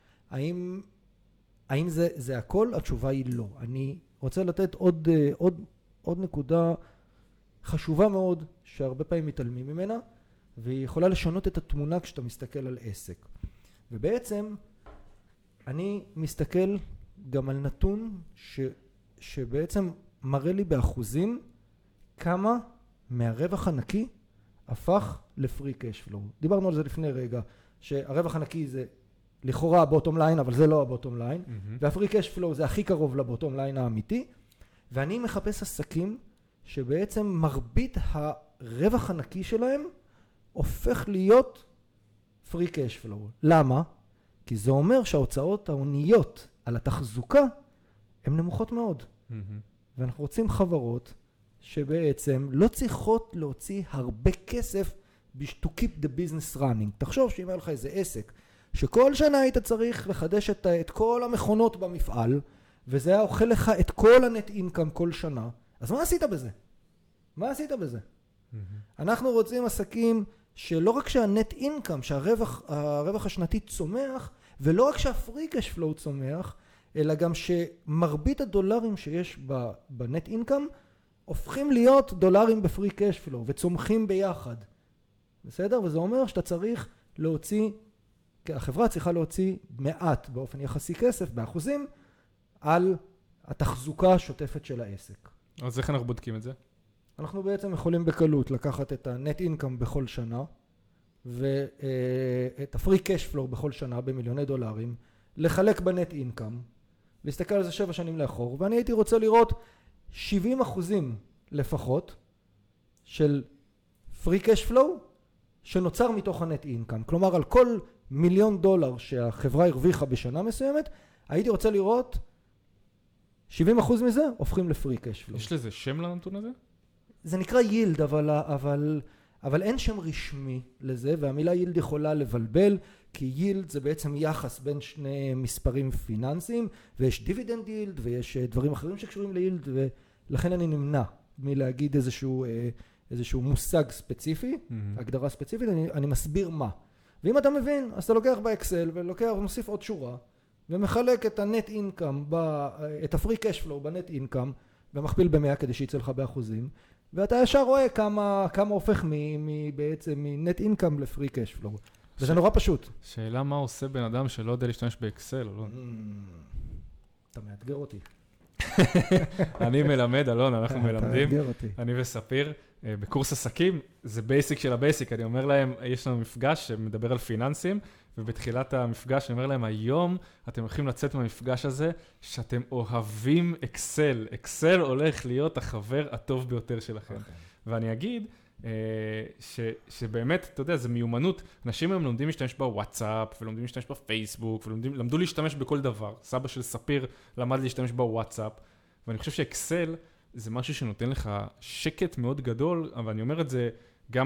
האם זה הכל? התשובה היא לא. אני רוצה לתת עוד נקודה חשובה מאוד, שהרבה פעמים מתעלמים ממנה, והיא יכולה לשנות את התמונה כשאתה מסתכל על עסק. ובעצם, אני מסתכל גם על נתון שבעצם מראה לי באחוזים כמה מהרווח הנקי הפך לפרי קאש פלואו. דיברנו על זה לפני רגע, שהרווח הנקי זה לכאורה הבוטום ליין, אבל זה לא הבוטום ליין, והפרי קאש פלואו זה הכי קרוב לבוטום ליין האמיתי, ואני מחפש עסקים שבעצם מרבית הרווח הנקי שלהם הופך להיות פרי קאש פלואו. למה? כי זה אומר שההוצאות ההוניות על התחזוקה הן נמוכות מאוד. ואנחנו רוצים חברות שבעצם לא צריכות להוציא הרבה כסף to keep the business running. תחשוב שאם היה לך איזה עסק, שכל שנה היית צריך לחדש את כל המכונות במפעל, וזה היה אוכל לך את כל הנט אינקאם כל שנה, אז מה עשית בזה? מה עשית בזה? אנחנו רוצים עסקים שלא רק שהנט אינקאם, שהרווח השנתי צומח, ולא רק שהפרי קאש פלואו צומח, אלא גם שמרבית הדולרים שיש בנט אינקאם, הופכים להיות דולרים בפרי קאש פלואו, וצומחים ביחד. בסדר? וזה אומר שאתה צריך להוציא, החברה צריכה להוציא מעט באופן יחסי כסף, באחוזים, על התחזוקה השוטפת של העסק. אז איך אנחנו בודקים את זה? אנחנו בעצם יכולים בקלות לקחת את הנט אינקאם בכל שנה, ואת הפרי קאש פלואו בכל שנה במיליוני דולרים, לחלק בנט אינקאם, להסתכל על זה 7 שנים לאחור, ואני הייתי רוצה לראות 70% לפחות של פרי קאש פלואו שנוצר מתוך הנט אינקאם. כלומר, על כל $1,000,000 שהחברה הרוויחה בשנה מסוימת, הייתי רוצה לראות 70% מזה הופכים לפרי קאש פלואו. יש לזה שם לנתון הזה? זה נקרא יילד, אבל אין שם רשמי לזה, והמילה יילד יכולה לבלבל, כי יילד זה בעצם יחס בין שני מספרים פיננסיים, ויש דיבידנד יילד, ויש דברים אחרים שקשורים ליילד, ולכן אני נמנע מלהגיד איזשהו מושג ספציפי, הגדרה ספציפית, אני מסביר מה. ואם אתה מבין, אז אתה לוקח באקסל, ולוקח ומוסיף עוד שורה, ומחלק את הנט אינקאם, את הפרי קאש פלואו בנט אינקאם, ומכפיל ב100 כדי שיצא לך באחוזים, ואתה ישר רואה כמה הופך בעצם מנט אינקאם לפרי קאש פלואו. וזה נורא פשוט. שאלה מה עושה בן אדם שלא יודע להשתמש באקסל, אלון? אתה מאתגר אותי. אני מלמד, אלון, אנחנו מלמדים. אתה מאתגר אותי. אני וספיר, בקורס עסקים, זה בייסיק של הבייסיק. אני אומר להם, יש לנו מפגש שמדבר על פיננסים, ובתחילת המפגש אני אומר להם, היום אתם הולכים לצאת מהמפגש הזה, שאתם אוהבים אקסל. אקסל הולך להיות החבר הטוב ביותר שלכם. ואני אגיד, שבאמת, אתה יודע, זה מיומנות. אנשים היום לומדים להשתמש בוואטסאפ, ולומדים להשתמש בפייסבוק, ולמדו להשתמש בכל דבר. סבא של ספיר למד להשתמש בוואטסאפ, ואני חושב שאקסל זה משהו שנותן לך שקט מאוד גדול, אבל אני אומר את זה גם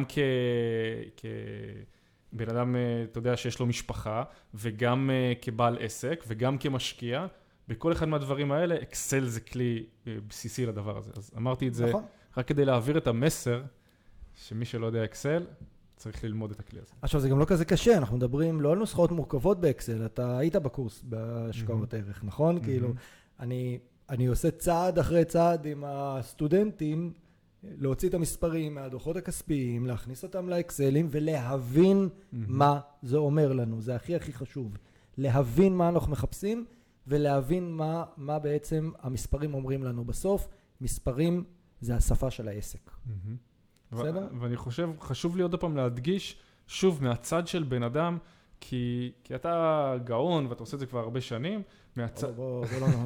כבן אדם, אתה יודע, שיש לו משפחה, וגם כבעל עסק, וגם כמשקיע. בכל אחד מהדברים האלה, אקסל זה כלי בסיסי לדבר הזה. אז אמרתי את זה רק כדי להעביר את המסר, שמי שלא יודע אקסל, צריך ללמוד את הכלי הזה. עכשיו, זה גם לא כזה קשה, אנחנו מדברים לא על נוסחאות מורכבות באקסל, אתה היית בקורס בהשקעות ערך, נכון? כאילו, אני עושה צעד אחרי צעד עם הסטודנטים, להוציא את המספרים מהדוחות הכספיים, להכניס אותם לאקסלים, ולהבין מה זה אומר לנו. זה הכי הכי חשוב. להבין מה אנחנו מחפשים, ולהבין מה בעצם המספרים אומרים לנו בסוף. מספרים זה השפה של העסק. בסדר? ואני חושב, חשוב לי עוד פעם להדגיש, שוב, מהצד של בן אדם, כי אתה גאון, ואתה עושה את זה כבר הרבה שנים,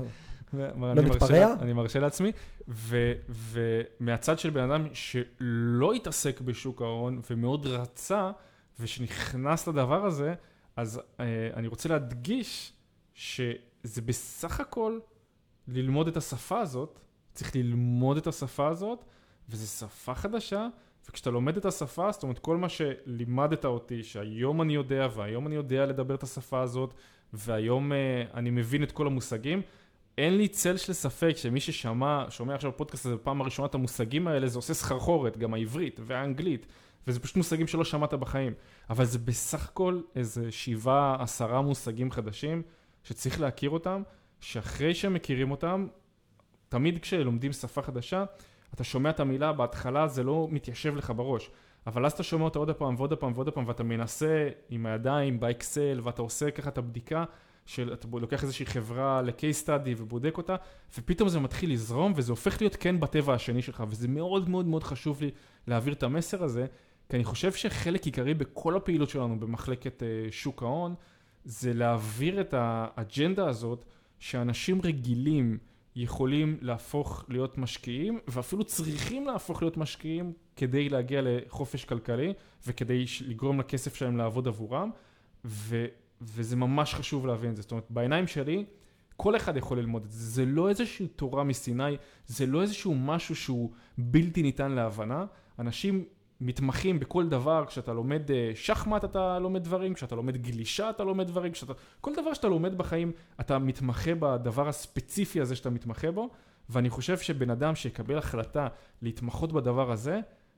לא מתפרע? אני מרשה לעצמי, ומהצד של בן אדם שלא התעסק בשוק ההון, ומאוד רצה, ושנכנס לדבר הזה, אז אני רוצה להדגיש שזה בסך הכל ללמוד את השפה הזאת, צריך ללמוד את השפה הזאת, וזו שפה חדשה, וכשאתה לומד את השפה, זאת אומרת, כל מה שלימדת אותי, שהיום אני יודע, והיום אני יודע לדבר את השפה הזאת, והיום אני מבין את כל המושגים, אין לי צל של ספק שמי ששומע עכשיו בפודקאסט הזה בפעם הראשונה את המושגים האלה, זה עושה סחרחורת, גם העברית והאנגלית, וזה פשוט מושגים שלא שמעת בחיים. אבל זה בסך הכל איזה 7-10 מושגים חדשים, שצריך להכיר אותם, שאחרי שהם מכירים אותם, תמיד כשלומדים שפה חדשה, אתה שומע את המילה, בהתחלה זה לא מתיישב לך בראש, אבל אז אתה שומע אותה עוד פעם ועוד פעם ועוד פעם, ואתה מנסה עם הידיים, באקסל, ואתה עושה ככה את הבדיקה, אתה לוקח איזושהי חברה ל-case study ובודק אותה, ופתאום זה מתחיל לזרום, וזה הופך להיות כן בטבע השני שלך, וזה מאוד מאוד מאוד חשוב לי להעביר את המסר הזה, כי אני חושב שחלק עיקרי בכל הפעילות שלנו במחלקת שוק ההון, זה להעביר את האג'נדה הזאת, שאנשים רגילים יכולים להפוך להיות משקיעים, ואפילו צריכים להפוך להיות משקיעים כדי להגיע לחופש כלכלי, וכדי לגרום לכסף שלהם לעבוד עבורם, וזה ממש חשוב להבין את זה. זאת אומרת, בעיניים שלי, כל אחד יכול ללמוד את זה. זה לא איזושהי תורה מסיני, זה לא איזשהו משהו שהוא בלתי ניתן להבנה. אנשים מתמחים בכל דבר, כשאתה לומד שחמט אתה לומד דברים, כשאתה לומד גלישה אתה לומד דברים, כל דבר שאתה לומד בחיים אתה מתמחה בדבר הספציפי הזה שאתה מתמחה בו, ואני חושב שבן אדם שיקבל החלטה להתמחות בדבר הזה,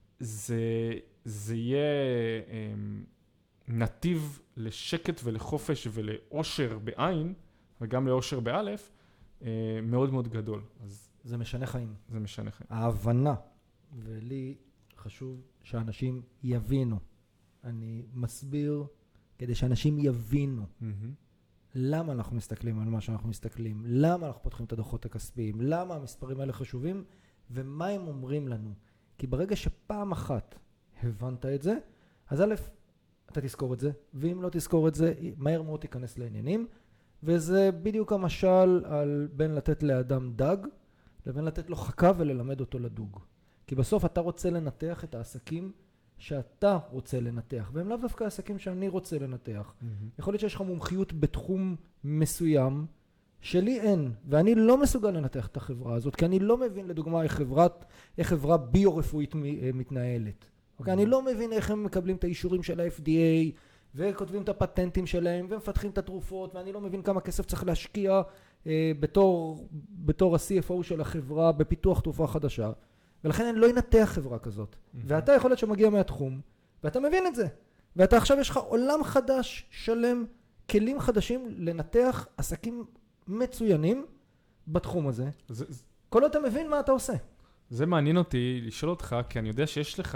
זה יהיה נתיב לשקט ולחופש ולאושר בעין, וגם לאושר באלף, מאוד מאוד גדול. אז זה משנה חיים. זה משנה חיים. ההבנה, ולי חשוב שאנשים יבינו. אני מסביר כדי שאנשים יבינו למה אנחנו מסתכלים על מה שאנחנו מסתכלים, למה אנחנו פותחים את הדוחות הכספיים, למה המספרים האלה חשובים, ומה הם אומרים לנו. כי ברגע שפעם אחת הבנת את זה, אז א', אתה תזכור את זה, ואם לא תזכור את זה, מהר מאוד תיכנס לעניינים, וזה בדיוק המשל על בין לתת לאדם דג, לבין לתת לו חכה וללמד אותו לדוג. כי בסוף אתה רוצה לנתח את העסקים שאתה רוצה לנתח, והם לאו דווקא העסקים שאני רוצה לנתח. יכול להיות שיש לך מומחיות בתחום מסוים, שלי אין, ואני לא מסוגל לנתח את החברה הזאת, כי אני לא מבין לדוגמה איך חברה ביו-רפואית מתנהלת. אוקיי? אני לא מבין איך הם מקבלים את האישורים של ה-FDA, וכותבים את הפטנטים שלהם, ומפתחים את התרופות, ואני לא מבין כמה כסף צריך להשקיע בתור ה-CFO של החברה בפיתוח תרופה חדשה. ולכן אני לא אנתח חברה כזאת. ואתה יכול להיות שמגיע מהתחום, ואתה מבין את זה. ואתה עכשיו יש לך עולם חדש, שלם, כלים חדשים לנתח עסקים מצוינים בתחום הזה. כל עוד אתה מבין מה אתה עושה. זה מעניין אותי לשאול אותך, כי אני יודע שיש לך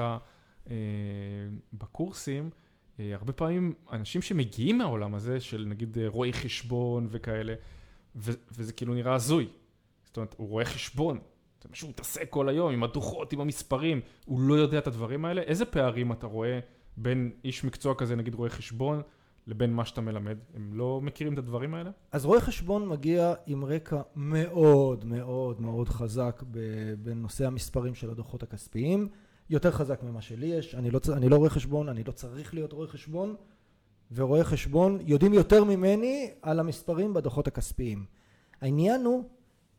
בקורסים הרבה פעמים אנשים שמגיעים מהעולם הזה, של נגיד רואי חשבון וכאלה, וזה כאילו נראה הזוי. זאת אומרת, הוא רואה חשבון. זה משהו, הוא מתעסק כל היום עם הדוחות, עם המספרים, הוא לא יודע את הדברים האלה. איזה פערים אתה רואה בין איש מקצוע כזה, נגיד רואה חשבון, לבין מה שאתה מלמד? הם לא מכירים את הדברים האלה? אז רואה חשבון מגיע עם רקע מאוד מאוד מאוד חזק בנושא המספרים של הדוחות הכספיים, יותר חזק ממה שלי יש. אני לא רואה חשבון, אני לא צריך להיות רואה חשבון, ורואי חשבון יודעים יותר ממני על המספרים בדוחות הכספיים. העניין הוא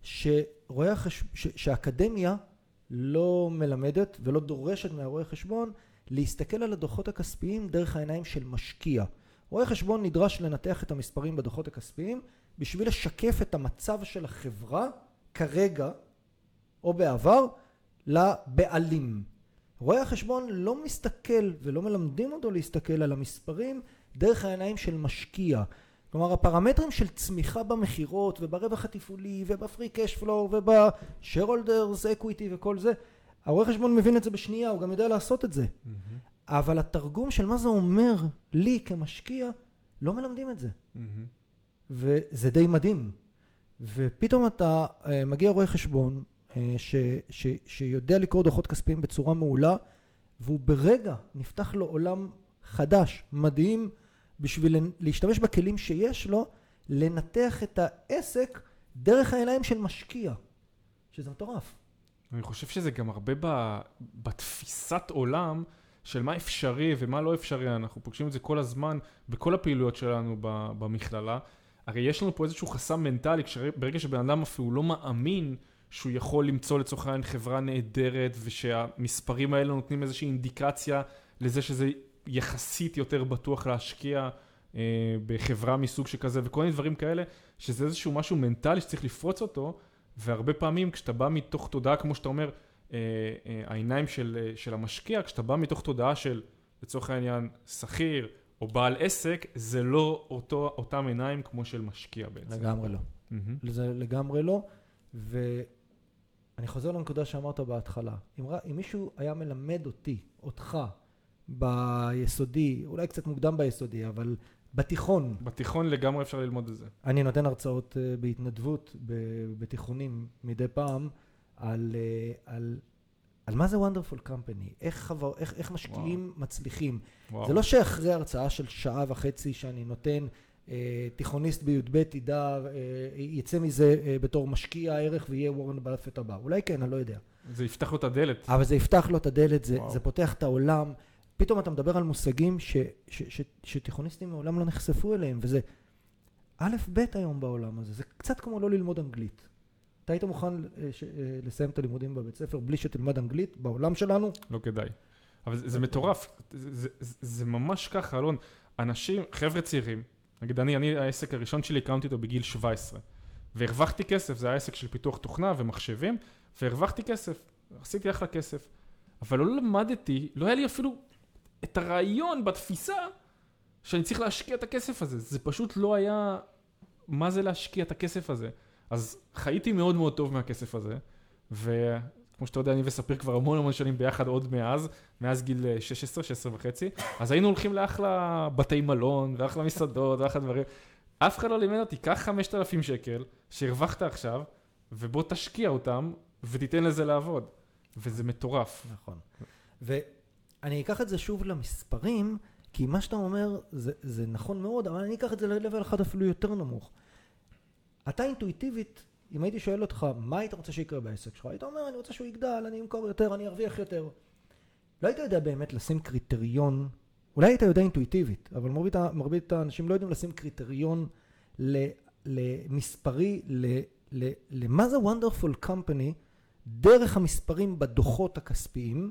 שהאקדמיה לא מלמדת ולא דורשת מהרואי חשבון להסתכל על הדוחות הכספיים דרך העיניים של משקיע. רואי חשבון נדרש לנתח את המספרים בדוחות הכספיים בשביל לשקף את המצב של החברה כרגע או בעבר לבעלים. רואי החשבון לא מסתכל ולא מלמדים אותו להסתכל על המספרים דרך העיניים של משקיע. כלומר, הפרמטרים של צמיחה במחירות וברווח התפעולי ובפרי קש פלואו ובשיירהולדרס אקוויטי וכל זה, הרואה חשבון מבין את זה בשנייה, הוא גם יודע לעשות את זה. אבל התרגום של מה זה אומר לי כמשקיע, לא מלמדים את זה. וזה די מדהים. ופתאום אתה מגיע רואה חשבון שיודע לקרוא דוחות כספיים בצורה מעולה, והוא ברגע נפתח לו עולם חדש, מדהים, בשביל להשתמש בכלים שיש לו, לנתח את העסק דרך העיניים של משקיע, שזה מטורף. אני חושב שזה גם הרבה בתפיסת עולם של מה אפשרי ומה לא אפשרי. אנחנו פוגשים את זה כל הזמן בכל הפעילויות שלנו במכללה. הרי יש לנו פה איזשהו חסם מנטלי, ברגע שבן אדם אפילו לא מאמין שהוא יכול למצוא לצורך העניין חברה נהדרת, ושהמספרים האלה נותנים איזושהי אינדיקציה לזה שזה יחסית יותר בטוח להשקיע בחברה מסוג שכזה, וכל מיני דברים כאלה, שזה איזשהו משהו מנטלי שצריך לפרוץ אותו, והרבה פעמים כשאתה בא מתוך תודעה, כמו שאתה אומר, העיניים של המשקיע, כשאתה בא מתוך תודעה של, לצורך העניין, שכיר או בעל עסק, זה לא אותם עיניים כמו של משקיע בעצם. לגמרי לא. זה לגמרי לא, ואני חוזר לנקודה שאמרת בהתחלה. אם מישהו היה מלמד אותך, ביסודי, אולי קצת מוקדם ביסודי, אבל בתיכון. בתיכון לגמרי אפשר ללמוד את זה. אני נותן הרצאות בהתנדבות בתיכונים מדי פעם על מה זה Wonderful Company, איך משקיעים מצליחים. זה לא שאחרי הרצאה של שעה וחצי שאני נותן, תיכוניסט בי"ב יצא מזה בתור משקיע הערך ויהיה וורן באפט הבא. אולי כן, אני לא יודע. זה יפתח לו את הדלת. אבל זה יפתח לו את הדלת, זה פותח את העולם. פתאום אתה מדבר על מושגים שתיכוניסטים מעולם לא נחשפו אליהם, וזה א' ב' היום בעולם הזה. זה קצת כמו לא ללמוד אנגלית. אתה היית מוכן לסיים את הלימודים בבית ספר בלי שתלמד אנגלית בעולם שלנו? לא כדאי. אבל זה מטורף. זה ממש ככה, אלון. אנשים, חבר'ה צעירים, נגיד אני העסק הראשון שלי הקמתי אותו בגיל 17, והרווחתי כסף, זה העסק של פיתוח תוכנה ומחשבים, והרווחתי כסף, עשיתי אחלה כסף. אבל לא למדתי, לא היה לי אפילו את הרעיון בתפיסה שאני צריך להשקיע את הכסף הזה. זה פשוט לא היה מה זה להשקיע את הכסף הזה. אז חייתי מאוד מאוד טוב מהכסף הזה, וכמו שאתה יודע, אני וספיר כבר המון שנים ביחד עוד מאז גיל 16, 16 וחצי, אז היינו הולכים לאחלה בתי מלון, ואחלה מסעדות, ואחלה דברים. אף אחד לא לימד אותי, קח 5,000 שקל שהרווחת עכשיו, ובוא תשקיע אותם, ותיתן לזה לעבוד. וזה מטורף. נכון. ואני אקח את זה שוב למספרים, כי מה שאתה אומר זה נכון מאוד, אבל אני אקח את זה ללבל אחד אפילו יותר נמוך. אתה אינטואיטיבית, אם הייתי שואל אותך, מה היית רוצה שיקרה בעסק שלך? היית אומר, אני רוצה שהוא יגדל, אני אמכור יותר, אני ארוויח יותר. לא היית יודע באמת לשים קריטריון, אולי היית יודע אינטואיטיבית, אבל מרבית האנשים לא יודעים לשים קריטריון למספרי, למה זה Wonderful Company, דרך המספרים בדוחות הכספיים,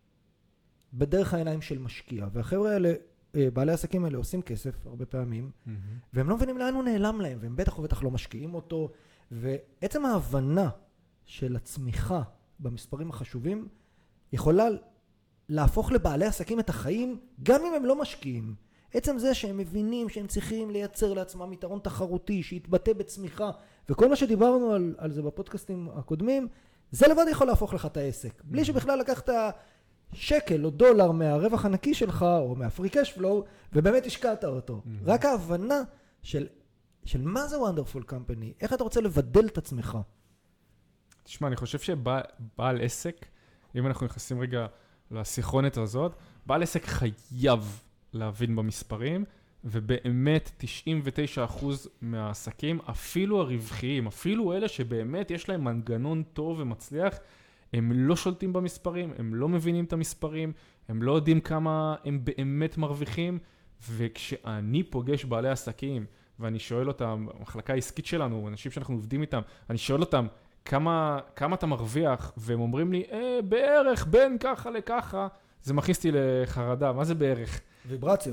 בדרך העיניים של משקיע. והחבר'ה האלה, בעלי העסקים האלה עושים כסף הרבה פעמים, והם לא מבינים לאן הוא נעלם להם, והם בטח ובטח לא משקיעים אותו, ועצם ההבנה של הצמיחה במספרים החשובים, יכולה להפוך לבעלי עסקים את החיים, גם אם הם לא משקיעים. עצם זה שהם מבינים שהם צריכים לייצר לעצמם יתרון תחרותי, שיתבטא בצמיחה, וכל מה שדיברנו על זה בפודקאסטים הקודמים, זה לבד יכול להפוך לך את העסק. בלי שבכלל לקחת שקל או דולר מהרווח הנקי שלך, או מהפרי קאש פלואו, ובאמת השקעת אותו. רק ההבנה של מה זה Wonderful Company, איך אתה רוצה לבדל את עצמך. תשמע, אני חושב שבעל עסק, אם אנחנו נכנסים רגע לסיכרונת הזאת, בעל עסק חייב להבין במספרים, ובאמת 99% מהעסקים, אפילו הרווחיים, אפילו אלה שבאמת יש להם מנגנון טוב ומצליח, הם לא שולטים במספרים, הם לא מבינים את המספרים, הם לא יודעים כמה הם באמת מרוויחים, וכשאני פוגש בעלי עסקים, ואני שואל אותם, המחלקה העסקית שלנו, אנשים שאנחנו עובדים איתם, אני שואל אותם, כמה אתה מרוויח, והם אומרים לי, בערך בין ככה לככה, זה מכניס אותי לחרדה, מה זה בערך? ויברציות.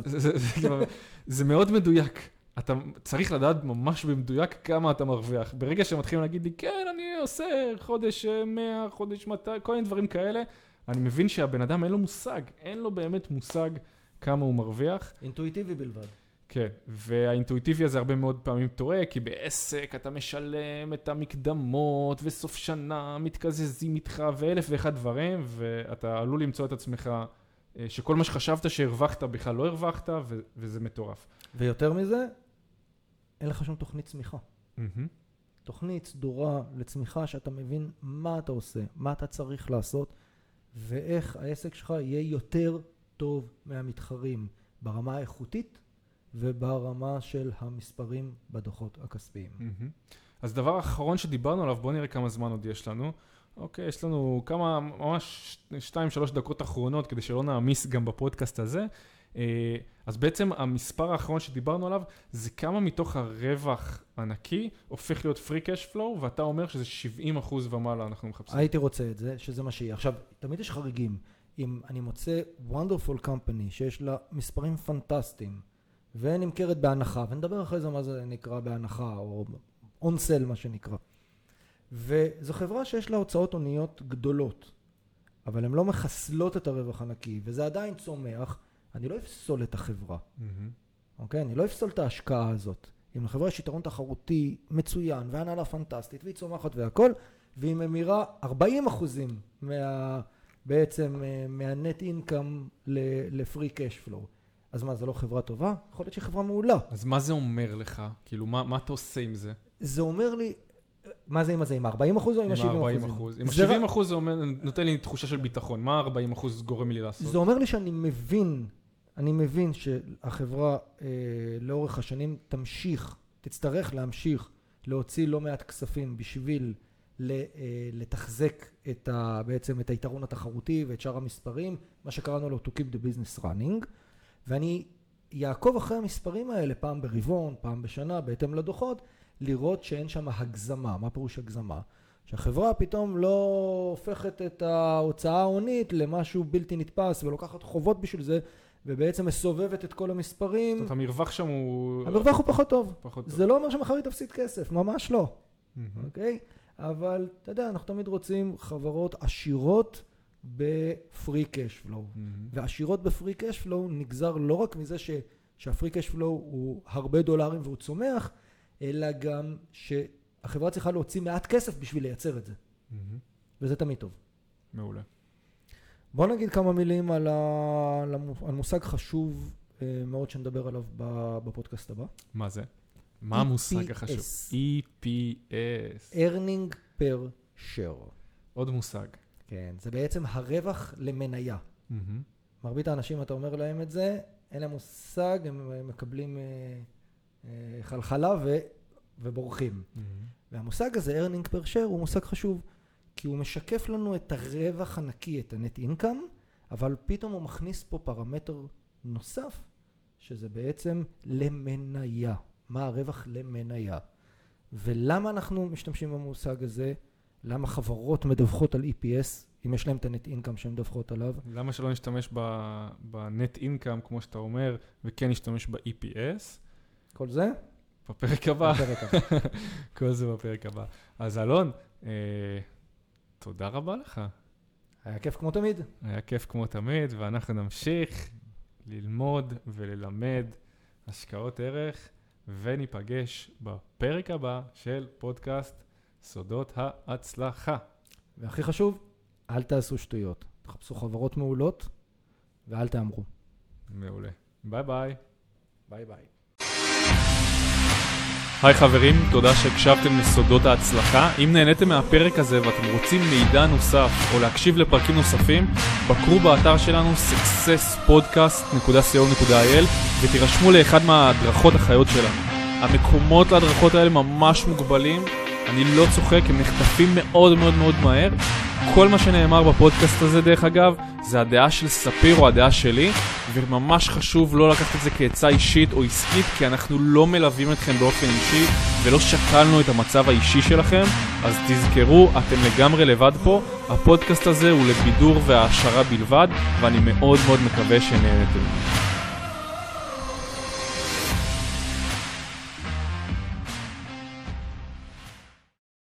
זה מאוד מדויק. אתה צריך לדעת ממש במדויק כמה אתה מרוויח. ברגע שמתחילים להגיד לי, כן, אני עושה חודש 100, חודש 200, כל מיני דברים כאלה, אני מבין שהבן אדם אין לו מושג, אין לו באמת מושג כמה הוא מרוויח. אינטואיטיבי בלבד. כן, והאינטואיטיבי הזה הרבה מאוד פעמים טועה, כי בעסק אתה משלם את המקדמות, וסוף שנה מתקזזים איתך, ואלף ואחד דברים, ואתה עלול למצוא את עצמך, שכל מה שחשבת שהרווחת בכלל לא הרווחת, וזה מטורף. ויותר מזה, אין לך שום תוכנית צמיחה. תוכנית סדורה לצמיחה שאתה מבין מה אתה עושה, מה אתה צריך לעשות, ואיך העסק שלך יהיה יותר טוב מהמתחרים, ברמה האיכותית וברמה של המספרים בדוחות הכספיים. אז דבר האחרון שדיברנו עליו, בוא נראה כמה זמן עוד יש לנו. אוקיי, יש לנו כמה, ממש 2-3 דקות אחרונות, כדי שלא נעמיס גם בפודקאסט הזה. אז בעצם המספר האחרון שדיברנו עליו, זה כמה מתוך הרווח הנקי הופך להיות free cash flow, ואתה אומר שזה 70% ומעלה אנחנו מחפשים. הייתי רוצה את זה, שזה מה שיהיה. עכשיו, תמיד יש חריגים. אם אני מוצא wonderful company שיש לה מספרים פנטסטיים, ונמכרת בהנחה, ונדבר אחרי זה מה זה נקרא בהנחה, או on sell מה שנקרא. וזו חברה שיש לה הוצאות הוניות גדולות, אבל הן לא מחסלות את הרווח הנקי, וזה עדיין צומח, אני לא אפסול את החברה. אוקיי? אני לא אפסול את ההשקעה הזאת. אם לחברה יש יתרון תחרותי מצוין, והנהלה פנטסטית, והיא צומחת והכל, והיא ממירה 40% בעצם מהנט אינקאם לפרי קאש פלואו. אז מה, זה לא חברה טובה? יכול להיות שהיא חברה מעולה. אז מה זה אומר לך? כאילו, מה אתה עושה עם זה? זה אומר לי, מה זה עם הזה? עם 40% או עם 70%? עם 70% זה נותן לי תחושה של ביטחון. מה 40% גורם לי לעשות? זה אומר לי שאני מבין שהחברה לאורך השנים תצטרך להמשיך להוציא לא מעט כספים בשביל לתחזק בעצם את היתרון התחרותי ואת שאר המספרים, מה שקראנו לו to keep the business running, ואני יעקוב אחרי המספרים האלה פעם ברבעון, פעם בשנה, בהתאם לדוחות, לראות שאין שם הגזמה. מה פירוש הגזמה? שהחברה פתאום לא הופכת את ההוצאה ההונית למשהו בלתי נתפס ולוקחת חובות בשביל זה, ובעצם מסובבת את כל המספרים. זאת אומרת, המרווח שם הוא... המרווח הוא פחות טוב. זה לא אומר שמחר היא תפסיד כסף, ממש לא. אוקיי? אבל אתה יודע, אנחנו תמיד רוצים חברות עשירות בפרי קאש פלואו. ועשירות בפרי קאש פלואו נגזר לא רק מזה שהפרי קאש פלואו הוא הרבה דולרים והוא צומח, אלא גם שהחברה צריכה להוציא מעט כסף בשביל לייצר את זה. וזה תמיד טוב. מעולה. בוא נגיד כמה מילים על מושג חשוב מאוד שנדבר עליו בפודקאסט הבא. מה זה? מה המושג החשוב? EPS. Earning per share. עוד מושג. כן, זה בעצם הרווח למניה. מרבית האנשים, אתה אומר להם את זה, אין להם מושג, הם מקבלים חלחלה ובורחים. והמושג הזה, earning per share, הוא מושג חשוב, כי הוא משקף לנו את הרווח הנקי, את הנט אינקאם, אבל פתאום הוא מכניס פה פרמטר נוסף, שזה בעצם למניה. מה הרווח למניה? ולמה אנחנו משתמשים במושג הזה? למה חברות מדווחות על EPS, אם יש להם את הנט אינקאם שהן מדווחות עליו? למה שלא נשתמש בנט אינקאם, כמו שאתה אומר, וכן נשתמש ב-EPS? כל זה? בפרק הבא. כל זה בפרק הבא. אז אלון, תודה רבה לך. היה כיף כמו תמיד. היה כיף כמו תמיד, ואנחנו נמשיך ללמוד וללמד השקעות ערך, וניפגש בפרק הבא של פודקאסט סודות ההצלחה. והכי חשוב, אל תעשו שטויות. תחפשו חברות מעולות, ואל תאמרו. מעולה. ביי ביי. ביי ביי. היי חברים, תודה שהקשבתם לסודות ההצלחה. אם נהניתם מהפרק הזה ואתם רוצים מידע נוסף או להקשיב לפרקים נוספים, בקרו באתר שלנו successpodcast.co.il ותירשמו לאחד מההדרכות החיות שלנו. המקומות להדרכות האלה ממש מוגבלים, אני לא צוחק, הם נחטפים מאוד מאוד מאוד מהר. כל מה שנאמר בפודקאסט הזה דרך אגב, זה הדעה של ספיר או הדעה שלי, וממש חשוב לא לקחת את זה כעצה אישית או עסקית, כי אנחנו לא מלווים אתכם באופן אישי, ולא שקלנו את המצב האישי שלכם, אז תזכרו, אתם לגמרי לבד פה, הפודקאסט הזה הוא לבידור והעשרה בלבד, ואני מאוד מאוד מקווה שנהנתם.